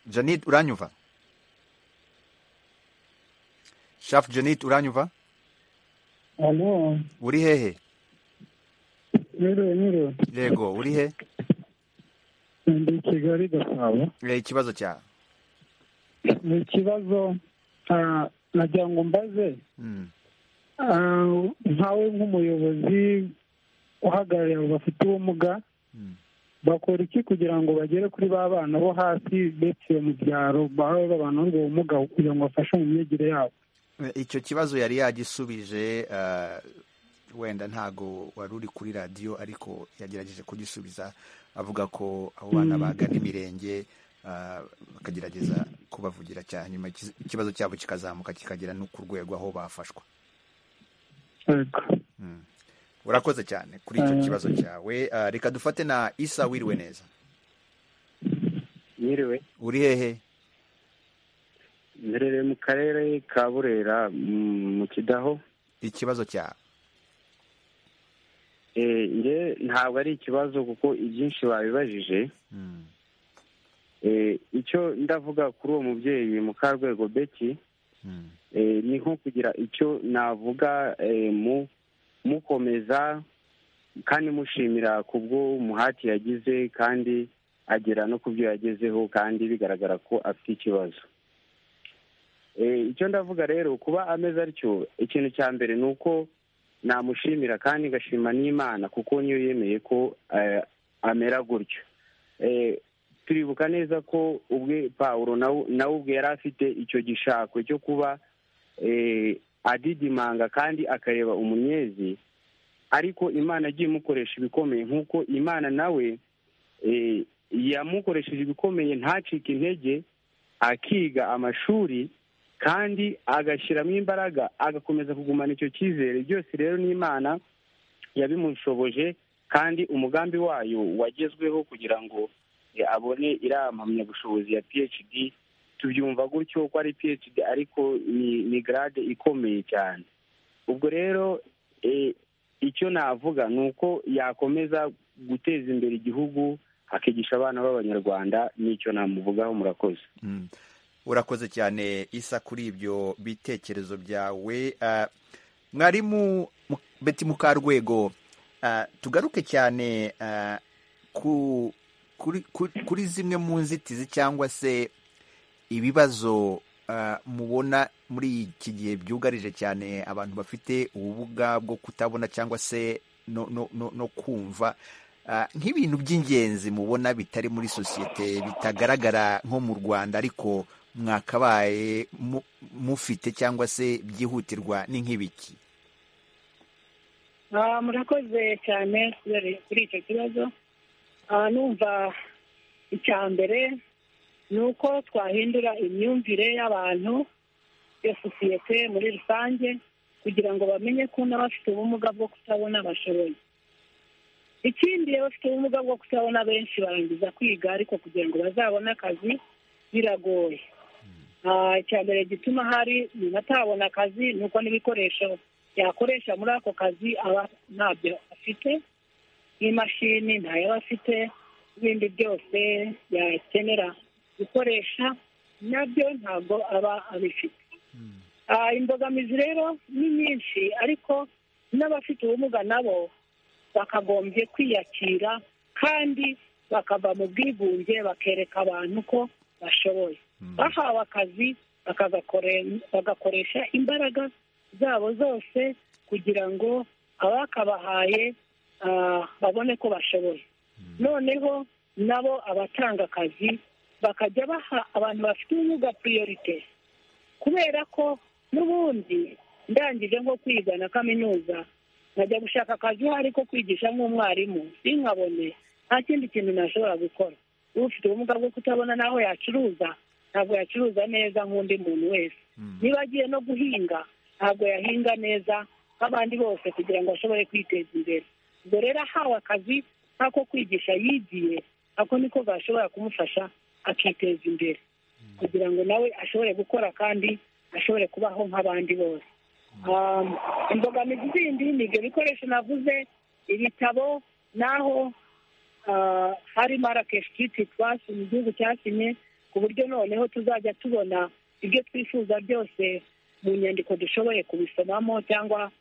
Janit uranyumva? Chef Janit uranyumva? Alo. Uri hehe? Niro niro. Yego, uri he? Ndi Kigali Gasabo. Eh, ikibazo cyawe. Ni ikibazo ah nagira ngo mbaze. Mm. Ah nkawe nk'umuyobozi uhagarariye abo bafite ubumuga. Mm. Bakora iki kugira ngo bagere kuri ba bana bo hasi ndetse mu byaro babe babana n'ubwo bumuga kugira ngo bafashe mu myigire yabo? Icyo kibazo yari yagisubije, wenda ntago wari uri kuri radiyo ariko yagerageje kugisubiza avuga ko abo bana bagana imirenge bakagerageza kubavugira cyane, nyuma ikibazo cyabo kikazamuka kikagera no ku rwego aho bafashwa. Urakoze cyane kuri icyo kibazo cyawe. Reka dufate na Isa. Wiriwe neza? Mwiriwe. Uri hehe? Mberere mu karere ka Burera mu Kidaho. Ikibazo cyawe? Eh nge ntabwo ari ikibazo kuko ibyinshi babibajije. Eh icyo ndavuga kuri uwo mubyeyi mu Karwego Betty, eh ni nko kugira icyo navuga mu mukomeza kandi mushimira kubwo umuhati yagize kandi agera no kubyo yagezeho kandi bigaragara ko afite ikibazo. Icyo ndavuga rero kuba ameze atyo, ikintu cya mbere ni uko namushimira kandi ngashima n'Imana kuko niyo yemeye ko amera gutyo. Turibuka neza ko ubwe Pawulo nawe ubwe yari afite icyo gishako cyo kuba adidimanga kandi akareba umunyezi, ariko Imana agiye imukoresha ibikomeye nk'uko Imana nawe yamukoresheje ibikomeye ntacike intege, akiga amashuri kandi agashyiramo imbaraga agakomeza kugumana icyo cyizere. Byose rero n'Imana yabimushoboje kandi umugambi wayo wagezweho kugira ngo abone iriya mpamyabushobozi ya P H D. Tubyumva gutyo ko ari P H D ariko ni, ni grade ikomeye cyane. Ubwo rero e, icyo navuga ni uko yakomeza guteza imbere igihugu akigisha abana b'Abanyarwanda, n'icyo namuvugaho. Murakoze. Mm. Urakoze cyane Isa kuri ibyo bitekerezo byawe. Uh, mwarimu Betty Mukarwego, uh, tugaruke cyane uh, ku kuri, kuri, kuri zimwe mu nzitizi cyangwa se ibibazo uh, mubona muri iki gihe byugarije cyane abantu bafite ubumuga bwo kutabona cyangwa se no, no, no, no kumva, uh, nk'ibintu by'ingenzi mubona bitari muri sosiyete bitagaragara nko mu Rwanda ariko mwakabaye mufite cyangwa se byihutirwa ni nk'ibiki? Murakoze cyane kuri icyo kibazo. Numva icya mbere ni uko twahindura imyumvire y'abantu ya sosiyete muri rusange kugira ngo bamenye ko n'abafite ubumuga bwo kutabona bashoboye. Ikindi, abafite ubumuga bwo kutabona benshi barangiza kwiga ariko kugira ngo bazabone akazi biragoye. Icya mbere gituma hari umuntu atabona akazi ni uko n'ibikoresho yakoresha muri ako kazi aba ntabyo afite, n'imashini ntayo aba afite, ibindi byose yakenera gukoresha nabyo ntabwo aba abifite. Imbogamizi rero ni nyinshi, ariko n'abafite ubumuga nabo bakagombye kwiyakira kandi bakava mu bwigunge bakereka abantu ko bashoboye. Bahawe akazi bagakoresha imbaraga zabo zose kugira ngo abakabahaye babone ko bashoboye. Noneho nabo abatanga akazi bakajya baha abantu bafite ubumuga priorite, kubera ko n'ubundi ndangije nko kwiga na kaminuza nkajya gushaka akazi hari ko kwigisha nk'umwarimu sinkabone, nta kindi kintu nashobora gukora. Ufite ubumuga bwo kutabona naho yacuruza ntabwo yacuruza neza nk'undi muntu wese. Niba agiye no guhinga ntabwo yahinga neza nk'abandi bose kugira ngo ashobore kwiteza imbere. Ubwo rero ahawe akazi nk'ako kwigisha yigiye, ako niko gashobora kumufasha akiteza imbere kugira ngo nawe ashobore gukora kandi ashobore kubaho nk'abandi bose. Imbogamizi zindi ni ibyo bikoresho navuze, ibitabo, naho hari Marrakesh Treaty twasi mu gihugu cyasinye ku buryo noneho tuzajya tubona ibyo twifuza byose mu nyandiko dushoboye kubisomamo cyangwa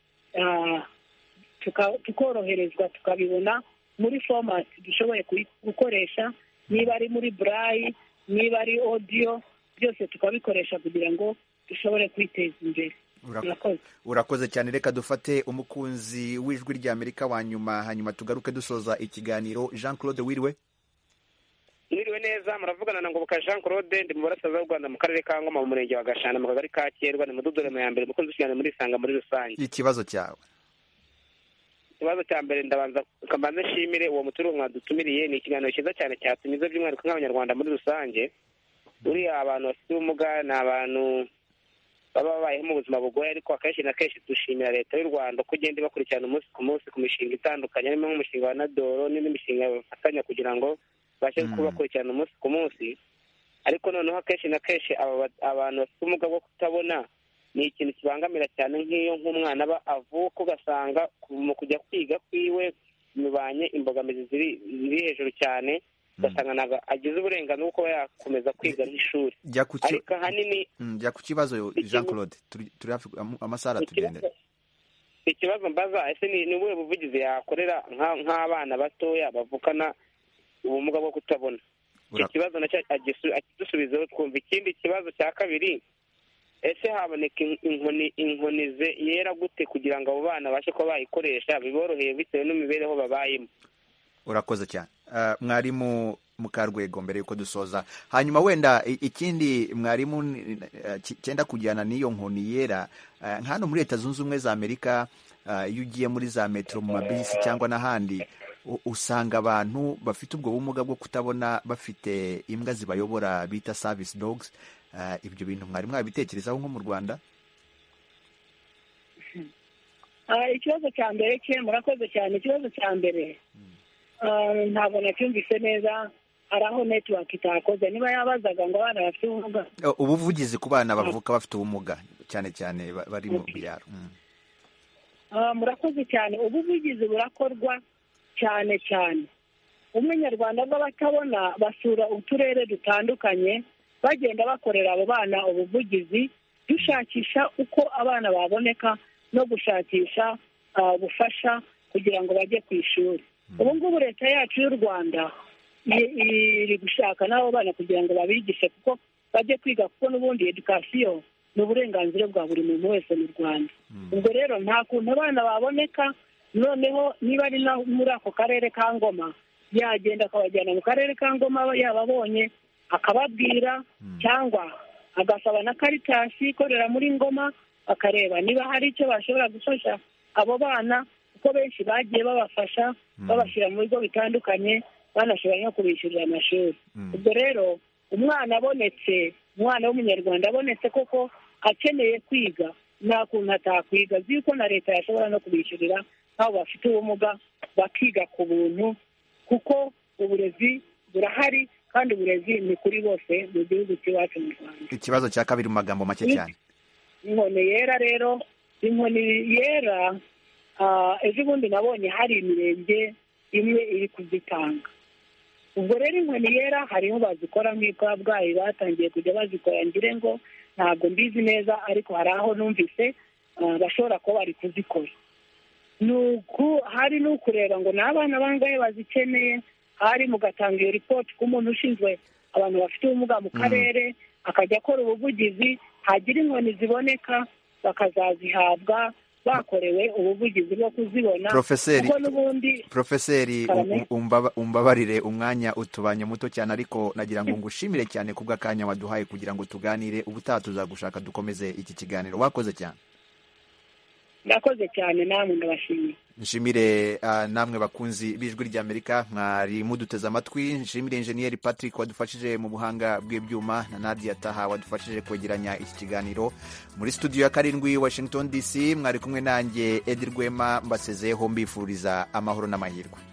tukoroherezwa tukabibona muri fomati dushoboye gukoresha, niba ari muri burayi, niba ari odiyo, byose tukabikoresha kugira ngo dushobore kwiteza imbere. Urakoze cyane. Reka dufate umukunzi w'ijwi ry'Amerika wa nyuma, hanyuma tugaruke dusoza ikiganiro. Jean Claude, wiriwe? Mwiriwe neza, muravugana na Ngoboka Jean Claude, ndi mu burasirazuba bw'u Rwanda mu karere ka Ngoma mu murenge wa Gashana mu kagari ka Cyerwa, ni mu Dudurema ya mbere mukunzi w'ikiganiro muri Isanga muri rusange. Ikibazo cyawe? Ikibazo cya mbere ndabanza kabanze nshimire uwo mutumirwa mwadutumiriye, ni ikiganiro cyiza cyane cyatumiza by'umwihariko nk'abanyarwanda muri rusange. Uriya abantu bafite ubumuga ni abantu baba babayeho mu buzima bugoye, ariko akenshi na kenshi dushimira leta y'u Rwanda ko igenda ibakurikirana umunsi ku munsi ku mishinga itandukanye, harimo nk'umushinga wa Nadoro n'indi mishinga bafatanya kugira ngo bashe kubakurikirana umunsi ku munsi. Ariko noneho akenshi na kenshi abantu bafite ubumuga bwo kutabona ni ikintu kibangamira cyane, nk'iyo nk'umwana aba avuka ugasanga mu kujya kwiga kwiwe bimubanye imbogamizi ziri hejuru cyane, ugasanga ntabwo agize uburenganzira bwo kuba yakomeza kwiga nk'ishuri. Ariko ahanini jya ku kibazo Jean Claude, turi hafi amasaha aratugendera. Ikibazo mbaza, ese ni ubuhe buvugizi yakorera nk'abana batoya bavukana ubumuga bwo kutabona? Icyo kibazo nacyo akidusubizeho twumva. Ikindi kibazo cya kabiri, ese haboneka inkoni inkoni yera gute kugira ngo abo bana babashe kuba bayikoresha biboroheye bitewe n'imibereho babayemo? Urakoze cyane. Mwarimu Mukarwego, mbere yuko dusoza, hanyuma wenda ikindi mwarimu cyenda kujyana n'iyo nkoni yera, hano muri Leta Zunze Ubumwe za Amerika, iyo ugiye muri za metro mu mabisi cyangwa n'ahandi, usanga abantu bafite ubwo bumuga bwo kutabona bafite imbwa zibayobora bita service dogs. Ibyo bintu mwari mwabitekerezaho nko mu Rwanda? Ikibazo cya mbere cye, murakoze cyane. Ikibazo cya mbere ntabwo nacyumvise neza, hari aho network itakoze. Niba yabazaga ngo abana bafite ubumuga, ubuvugizi ku bana bavuka bafite ubumuga cyane cyane bari mu byaro. Murakoze cyane. Ubuvugizi burakorwa cyane cyane. Umunyarwanda bw'abatabona basura uturere dutandukanye, bagenda bakorera abo bana ubuvugizi, dushakisha uko abana baboneka no gushakisha ubufasha kugira ngo bajye ku ishuri. Ubu ngubu leta yacu y'u Rwanda iri gushaka n'abo bana kugira ngo babigishe kuko bajye kwiga, kuko n'ubundi edukasiyo ni uburenganzira bwa buri muntu wese mu Rwanda. Ubwo rero nta kuntu abana baboneka, noneho niba ari muri ako karere ka Ngoma yagenda akabajyana mu karere ka Ngoma yababonye akababwira, cyangwa agasaba na Karitasi ikorera muri Ngoma akareba niba hari icyo bashobora gufasha abo bana, kuko benshi bagiye babafasha babashyira mu bigo bitandukanye, banashobora no kubishyurira amashuri. Ubwo rero umwana abonetse, umwana w'umunyarwanda abonetse koko akeneye kwiga, nta kuntu atakwiga, azi yuko na leta yashobora no kubishyurira nk'abo bafite ubumuga bakiga ku buntu, kuko uburezi burahari kandi uburezi ni kuri bose mu gihugu cy'iwacu mu Rwanda. Ikibazo cya kabiri mu magambo make cyane. Inkoni yera rero, inkoni yera ejo bundi nabonye hari imirenge imwe iri kuzitanga. Ubwo rero inkoni yera hariho bazikora nk'ibwabwayi batangiye kujya bazikora, ngire ngo ntabwo mbizi neza, ariko hari aho numvise bashobora kuba bari kuzikora. Nuko hari n'ukureba ngo ni abana bangahe bazikeneye, hari mugatanga iyo ripoti ku muntu ushinzwe abantu bafite ubumuga mu karere, akajya akora ubuvugizi, hagira inkoni ziboneka bakazazihabwa bakorewe ubuvugizi bwo kuzibona. Profeseri, kuko n'ubundi Profeseri umbabarire umwanya utubanye muto cyane, ariko nagira ngo ngushimire cyane kubw'akanya waduhaye kugira ngo tuganire. Ubutaha tuzagushaka dukomeze iki kiganiro. Wakoze cyane. Nakoze cyane, namwe ndabashimiye. Nshimire uh, namwe bakunzi b'ijwi ry'Amerika mwari muduteze amatwi. Nshimire Engineer Patrick wadufashije mu buhanga bw'ibyuma na Nadia Taha wadufashije kwegeranya iki kiganiro. Muri studio ya karindwi Washington D C mwari kumwe nanjye Edir Rwema, mbasezeho mbifuriza amahoro n'amahirwe.